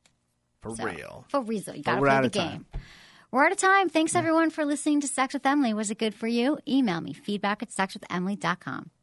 For So, real. For real. You got to we're play out the of time. game. We're out of time. Thanks, everyone, for listening to Sex with Emily. Was it good for you? Email me, feedback at sex with emily dot com.